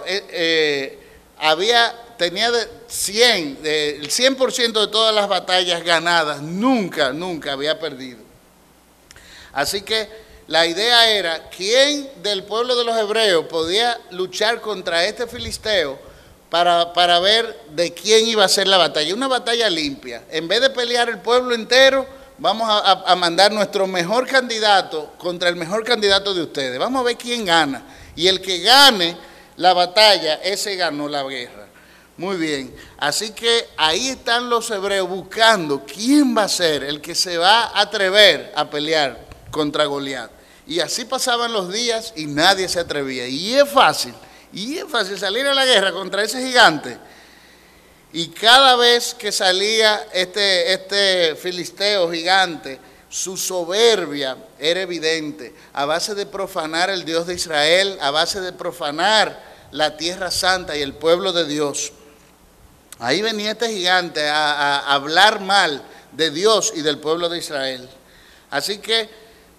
tenía el 100% de todas las batallas ganadas, nunca había perdido. Así que la idea era, ¿quién del pueblo de los hebreos podía luchar contra este filisteo para ver de quién iba a ser la batalla? Una batalla limpia. En vez de pelear el pueblo entero, vamos a mandar nuestro mejor candidato contra el mejor candidato de ustedes. Vamos a ver quién gana. Y el que gane la batalla, ese ganó la guerra. Muy bien. Así que ahí están los hebreos buscando quién va a ser el que se va a atrever a pelear contra Goliat. Y así pasaban los días y nadie se atrevía. Y es fácil salir a la guerra contra ese gigante. Y cada vez que salía este filisteo gigante, su soberbia era evidente, a base de profanar el Dios de Israel, a base de profanar la tierra santa y el pueblo de Dios. Ahí venía este gigante a hablar mal de Dios y del pueblo de Israel. Así que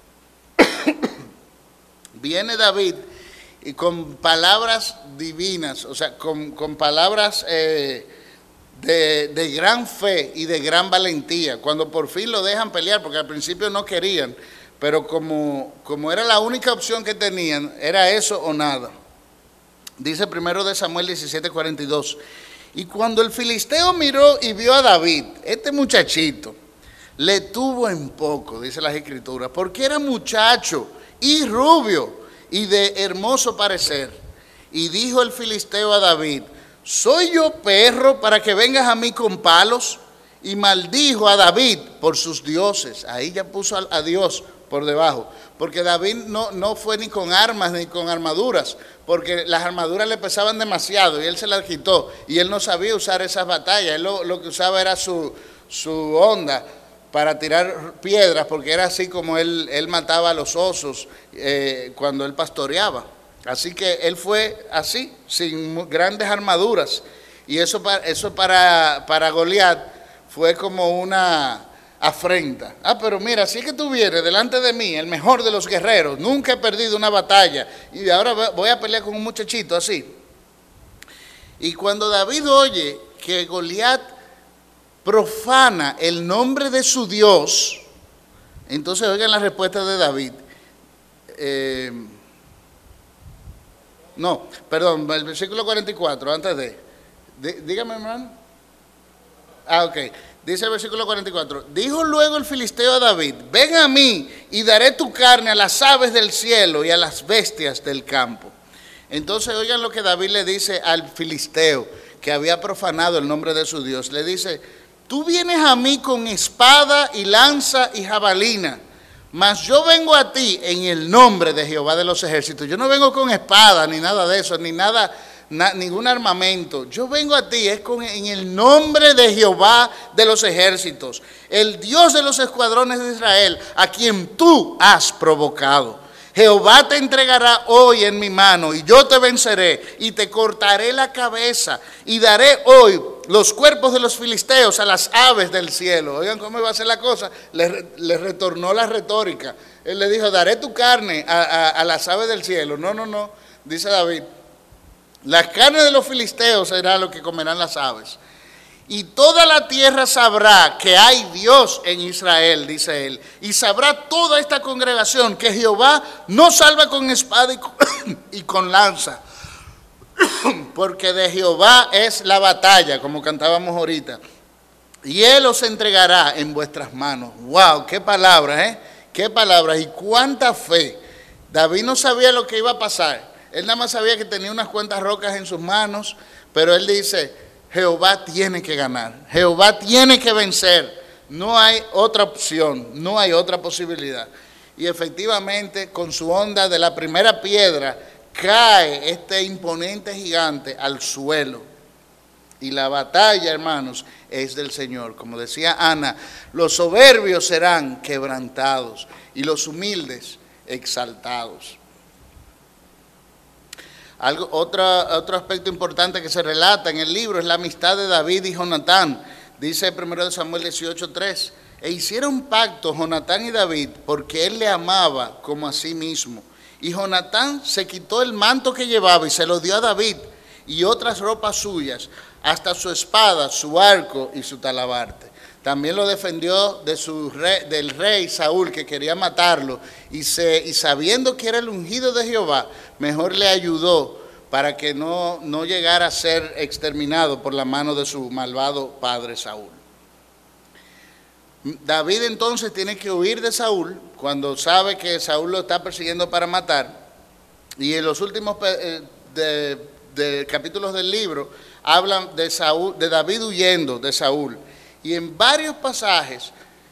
viene David y con palabras divinas, o sea, con palabras de gran fe y de gran valentía, cuando por fin lo dejan pelear, porque al principio no querían, pero como era la única opción que tenían, era eso o nada. Dice 1 de Samuel 17:42, y cuando el filisteo miró y vio a David, este muchachito, le tuvo en poco, dice las Escrituras, porque era muchacho y rubio y de hermoso parecer. Y dijo el filisteo a David, ¿soy yo perro para que vengas a mí con palos? Y maldijo a David por sus dioses. Ahí ya puso a Dios por debajo, porque David no fue ni con armas ni con armaduras, porque las armaduras le pesaban demasiado y él se las quitó, y él no sabía usar esas batallas. Él lo que usaba era su honda para tirar piedras, porque era así como él mataba a los osos cuando él pastoreaba. Así que él fue así, sin grandes armaduras, y eso para Goliat fue como una afrenta. Pero mira, si es que tú vienes delante de mí, el mejor de los guerreros, nunca he perdido una batalla, y ahora voy a pelear con un muchachito así. Y cuando David oye que Goliat profana el nombre de su Dios, entonces oigan la respuesta de David. El versículo 44, antes dígame, hermano. Ok, dice el versículo 44, dijo luego el filisteo a David, ven a mí y daré tu carne a las aves del cielo y a las bestias del campo. Entonces oigan lo que David le dice al filisteo que había profanado el nombre de su Dios. Le dice, tú vienes a mí con espada y lanza y jabalina, mas yo vengo a ti en el nombre de Jehová de los ejércitos. Yo no vengo con espada ni nada de eso, ni ningún armamento. Yo vengo a ti en el nombre de Jehová de los ejércitos, el Dios de los escuadrones de Israel, a quien tú has provocado. Jehová te entregará hoy en mi mano y yo te venceré y te cortaré la cabeza y daré hoy los cuerpos de los filisteos a las aves del cielo. Oigan cómo iba a ser la cosa. Le retornó la retórica. Él le dijo, daré tu carne a las aves del cielo. No, dice David, las carnes de los filisteos será lo que comerán las aves. Y toda la tierra sabrá que hay Dios en Israel, dice él. Y sabrá toda esta congregación que Jehová no salva con espada y con lanza. Porque de Jehová es la batalla, como cantábamos ahorita. Y Él os entregará en vuestras manos. ¡Wow! ¡Qué palabras, ¡Qué palabras! Y cuánta fe. David no sabía lo que iba a pasar. Él nada más sabía que tenía unas cuantas rocas en sus manos. Pero él dice, Jehová tiene que ganar. Jehová tiene que vencer. No hay otra opción. No hay otra posibilidad. Y efectivamente, con su onda de la primera piedra, cae este imponente gigante al suelo. Y la batalla, hermanos, es del Señor. Como decía Ana, los soberbios serán quebrantados y los humildes exaltados. Otro aspecto importante que se relata en el libro es la amistad de David y Jonatán. Dice 1 Samuel 18:3, e hicieron pacto Jonatán y David porque él le amaba como a sí mismo. Y Jonatán se quitó el manto que llevaba y se lo dio a David y otras ropas suyas, hasta su espada, su arco y su talabarte. También lo defendió del rey Saúl, que quería matarlo, y sabiendo que era el ungido de Jehová, mejor le ayudó para que no llegara a ser exterminado por la mano de su malvado padre Saúl. David entonces tiene que huir de Saúl cuando sabe que Saúl lo está persiguiendo para matar, y en los últimos capítulos del libro hablan de David huyendo de Saúl. Y en varios pasajes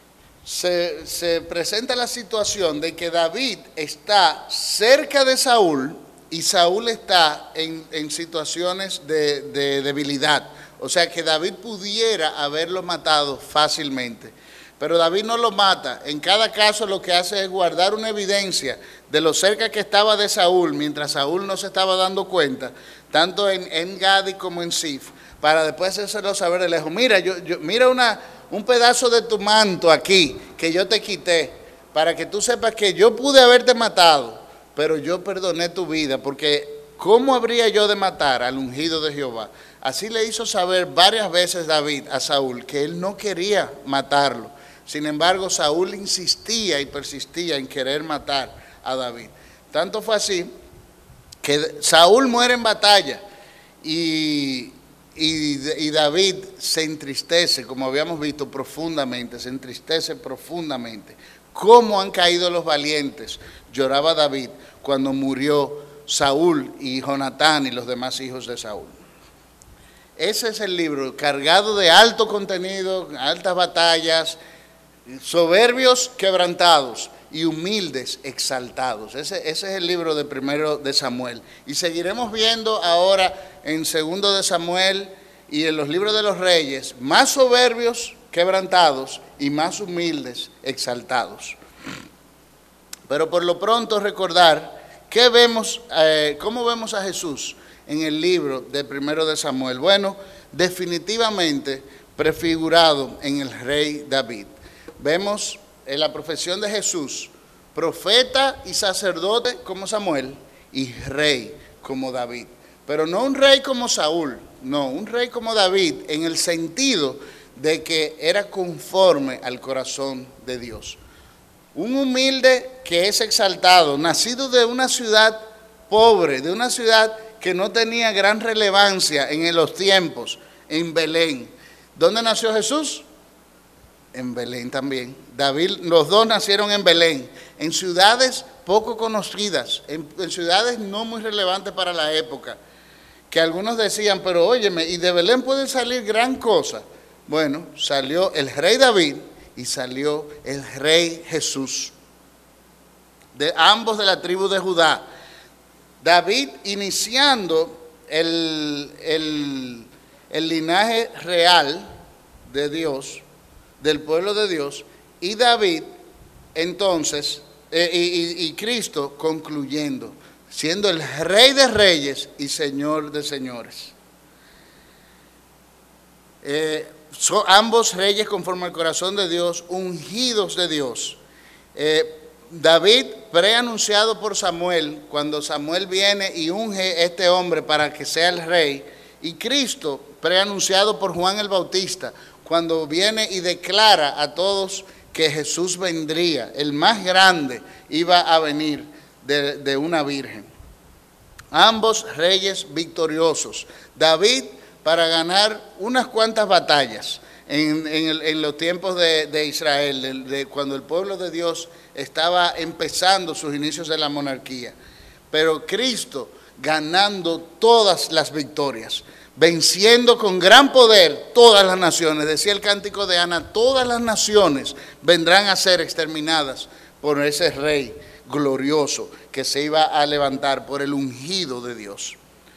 se presenta la situación de que David está cerca de Saúl y Saúl está en situaciones de debilidad. O sea que David pudiera haberlo matado fácilmente. Pero David no lo mata. En cada caso lo que hace es guardar una evidencia de lo cerca que estaba de Saúl, mientras Saúl no se estaba dando cuenta, tanto en Gadi como en Sif, para después hacérselo saber de lejos. Mira, mira un pedazo de tu manto aquí que yo te quité, para que tú sepas que yo pude haberte matado, pero yo perdoné tu vida, porque ¿cómo habría yo de matar al ungido de Jehová? Así le hizo saber varias veces David a Saúl que él no quería matarlo. Sin embargo, Saúl insistía y persistía en querer matar a David. Tanto fue así que Saúl muere en batalla y David se entristece, como habíamos visto, profundamente, se entristece profundamente. ¿Cómo han caído los valientes? Lloraba David cuando murió Saúl y Jonatán y los demás hijos de Saúl. Ese es el libro, cargado de alto contenido, altas batallas, soberbios quebrantados y humildes exaltados. Ese es el libro de 1 de Samuel. Y seguiremos viendo ahora en 2 de Samuel y en los libros de los reyes, más soberbios quebrantados y más humildes exaltados. Pero por lo pronto recordar, ¿cómo vemos a Jesús en el libro de 1 de Samuel? Bueno, definitivamente prefigurado en el rey David. Vemos en la profesión de Jesús, profeta y sacerdote como Samuel y rey como David. Pero no un rey como Saúl, no, un rey como David, en el sentido de que era conforme al corazón de Dios. Un humilde que es exaltado, nacido de una ciudad pobre, de una ciudad que no tenía gran relevancia en los tiempos, en Belén. ¿Dónde nació Jesús? En Belén también. David, los dos nacieron en Belén, en ciudades poco conocidas, en ciudades no muy relevantes para la época, que algunos decían, pero óyeme, ¿y de Belén puede salir gran cosa? Bueno, salió el rey David y salió el rey Jesús, de ambos de la tribu de Judá. David iniciando el linaje real de Dios, del pueblo de Dios, y David entonces, y Cristo concluyendo, siendo el rey de reyes y señor de señores. Son ambos reyes conforme al corazón de Dios, ungidos de Dios. David preanunciado por Samuel, cuando Samuel viene y unge a este hombre para que sea el rey, y Cristo preanunciado por Juan el Bautista, cuando viene y declara a todos que Jesús vendría, el más grande iba a venir de una virgen. Ambos reyes victoriosos. David para ganar unas cuantas batallas en los tiempos de Israel, cuando el pueblo de Dios estaba empezando sus inicios de la monarquía. Pero Cristo ganando todas las victorias, venciendo con gran poder todas las naciones. Decía el cántico de Ana, todas las naciones vendrán a ser exterminadas por ese rey glorioso que se iba a levantar por el ungido de Dios.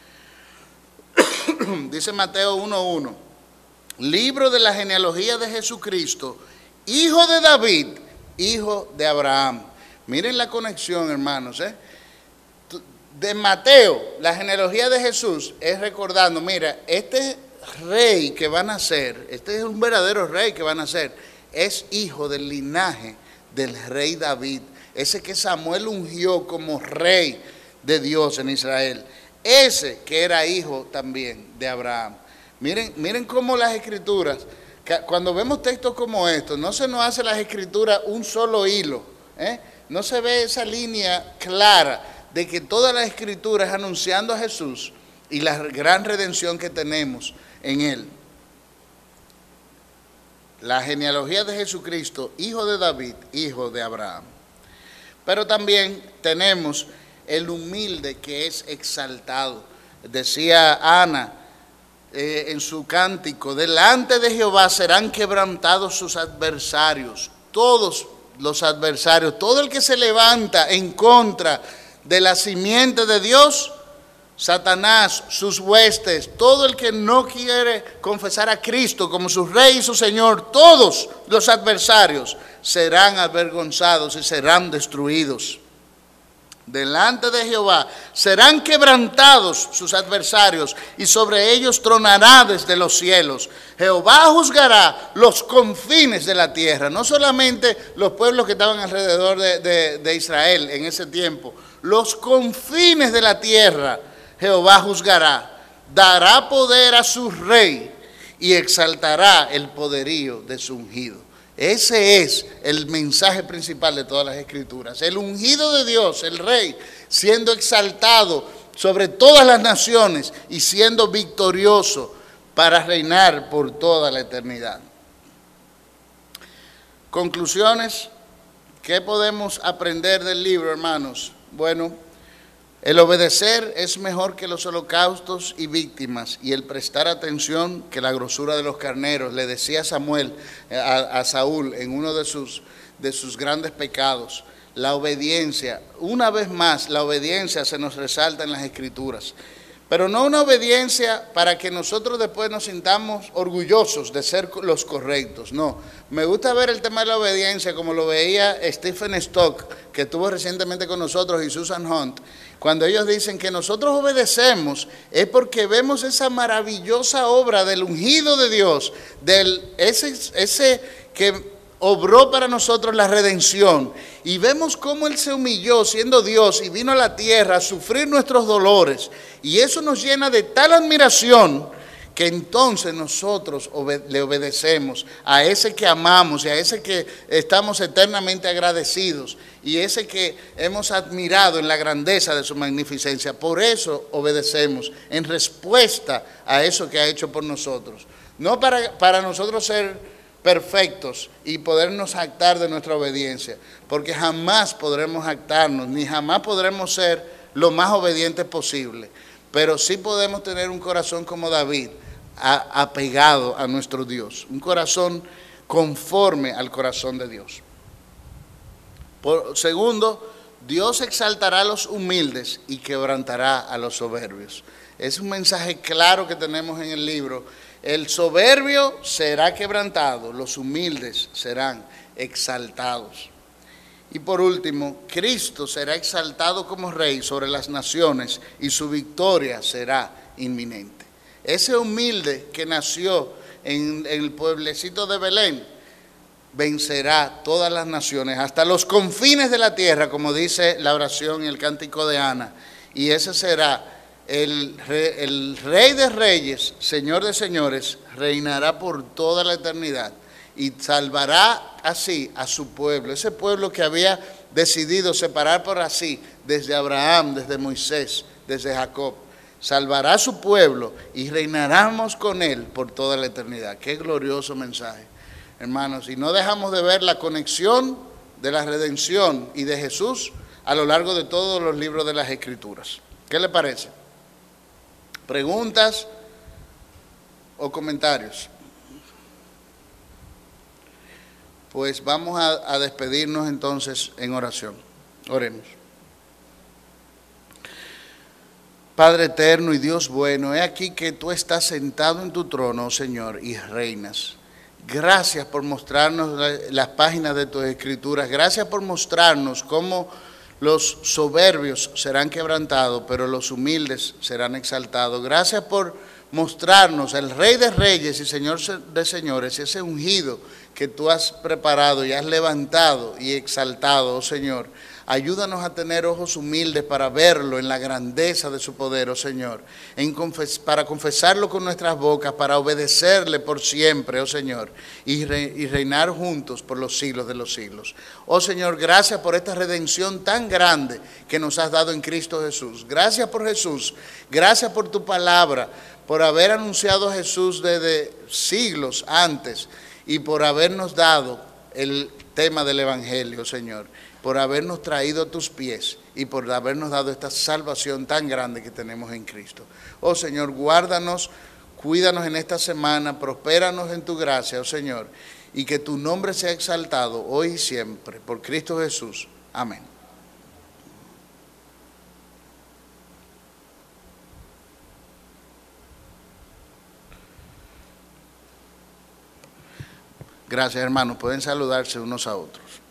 Dice Mateo 1:1, libro de la genealogía de Jesucristo, hijo de David, hijo de Abraham. Miren la conexión, hermanos, de Mateo, la genealogía de Jesús es recordando, mira, este rey que va a nacer, este es un verdadero rey que va a nacer, es hijo del linaje del rey David, ese que Samuel ungió como rey de Dios en Israel, ese que era hijo también de Abraham. Miren cómo las escrituras, cuando vemos textos como estos, no se nos hace las escrituras un solo hilo, no se ve esa línea clara de que todas las escrituras anunciando a Jesús y la gran redención que tenemos en Él. La genealogía de Jesucristo, hijo de David, hijo de Abraham. Pero también tenemos el humilde que es exaltado. Decía Ana en su cántico, delante de Jehová serán quebrantados sus adversarios, todos los adversarios, todo el que se levanta en contra de la simiente de Dios, Satanás, sus huestes, todo el que no quiere confesar a Cristo como su Rey y su Señor, todos los adversarios serán avergonzados y serán destruidos. Delante de Jehová serán quebrantados sus adversarios y sobre ellos tronará desde los cielos. Jehová juzgará los confines de la tierra, no solamente los pueblos que estaban alrededor de Israel en ese tiempo, los confines de la tierra Jehová juzgará, dará poder a su rey y exaltará el poderío de su ungido. Ese es el mensaje principal de todas las escrituras. El ungido de Dios, el rey, siendo exaltado sobre todas las naciones y siendo victorioso para reinar por toda la eternidad. Conclusiones, ¿qué podemos aprender del libro, hermanos? Bueno, el obedecer es mejor que los holocaustos y víctimas, y el prestar atención que la grosura de los carneros. Le decía Samuel a Saúl en uno de sus grandes pecados, la obediencia. Una vez más, la obediencia se nos resalta en las Escrituras, pero no una obediencia para que nosotros después nos sintamos orgullosos de ser los correctos, no. Me gusta ver el tema de la obediencia como lo veía Stephen Stock, que estuvo recientemente con nosotros, y Susan Hunt, cuando ellos dicen que nosotros obedecemos es porque vemos esa maravillosa obra del ungido de Dios, ese que obró para nosotros la redención, y vemos cómo Él se humilló siendo Dios y vino a la tierra a sufrir nuestros dolores, y eso nos llena de tal admiración que entonces nosotros le obedecemos a ese que amamos y a ese que estamos eternamente agradecidos y ese que hemos admirado en la grandeza de su magnificencia. Por eso obedecemos en respuesta a eso que ha hecho por nosotros, no para nosotros ser perfectos y podernos jactar de nuestra obediencia, porque jamás podremos jactarnos, ni jamás podremos ser lo más obedientes posible, pero sí podemos tener un corazón como David, apegado a nuestro Dios, un corazón conforme al corazón de Dios. Segundo, Dios exaltará a los humildes y quebrantará a los soberbios. Es un mensaje claro que tenemos en el libro. El soberbio será quebrantado, los humildes serán exaltados. Y por último, Cristo será exaltado como Rey sobre las naciones y su victoria será inminente. Ese humilde que nació en el pueblecito de Belén vencerá todas las naciones, hasta los confines de la tierra, como dice la oración y el cántico de Ana. Y ese será el Rey de Reyes, Señor de Señores, reinará por toda la eternidad y salvará así a su pueblo, ese pueblo que había decidido separar por así, desde Abraham, desde Moisés, desde Jacob. Salvará a su pueblo y reinaremos con él por toda la eternidad. Qué glorioso mensaje, hermanos. Y no dejamos de ver la conexión de la redención y de Jesús a lo largo de todos los libros de las Escrituras. ¿Qué le parece? ¿Preguntas o comentarios? Pues vamos a despedirnos entonces en oración. Oremos. Padre eterno y Dios bueno, he aquí que tú estás sentado en tu trono, oh Señor, y reinas. Gracias por mostrarnos las páginas de tus Escrituras. Gracias por mostrarnos cómo los soberbios serán quebrantados, pero los humildes serán exaltados. Gracias por mostrarnos el Rey de Reyes y Señor de Señores, ese ungido que tú has preparado y has levantado y exaltado, oh Señor. Ayúdanos a tener ojos humildes para verlo en la grandeza de su poder, oh Señor, para confesarlo con nuestras bocas, para obedecerle por siempre, oh Señor, y reinar juntos por los siglos de los siglos. Oh Señor, gracias por esta redención tan grande que nos has dado en Cristo Jesús. Gracias por Jesús, gracias por tu palabra, por haber anunciado a Jesús desde siglos antes y por habernos dado el tema del Evangelio, Señor, por habernos traído a tus pies y por habernos dado esta salvación tan grande que tenemos en Cristo. Oh Señor, guárdanos, cuídanos en esta semana, prospéranos en tu gracia, oh Señor, y que tu nombre sea exaltado hoy y siempre, por Cristo Jesús. Amén. Gracias, hermanos. Pueden saludarse unos a otros.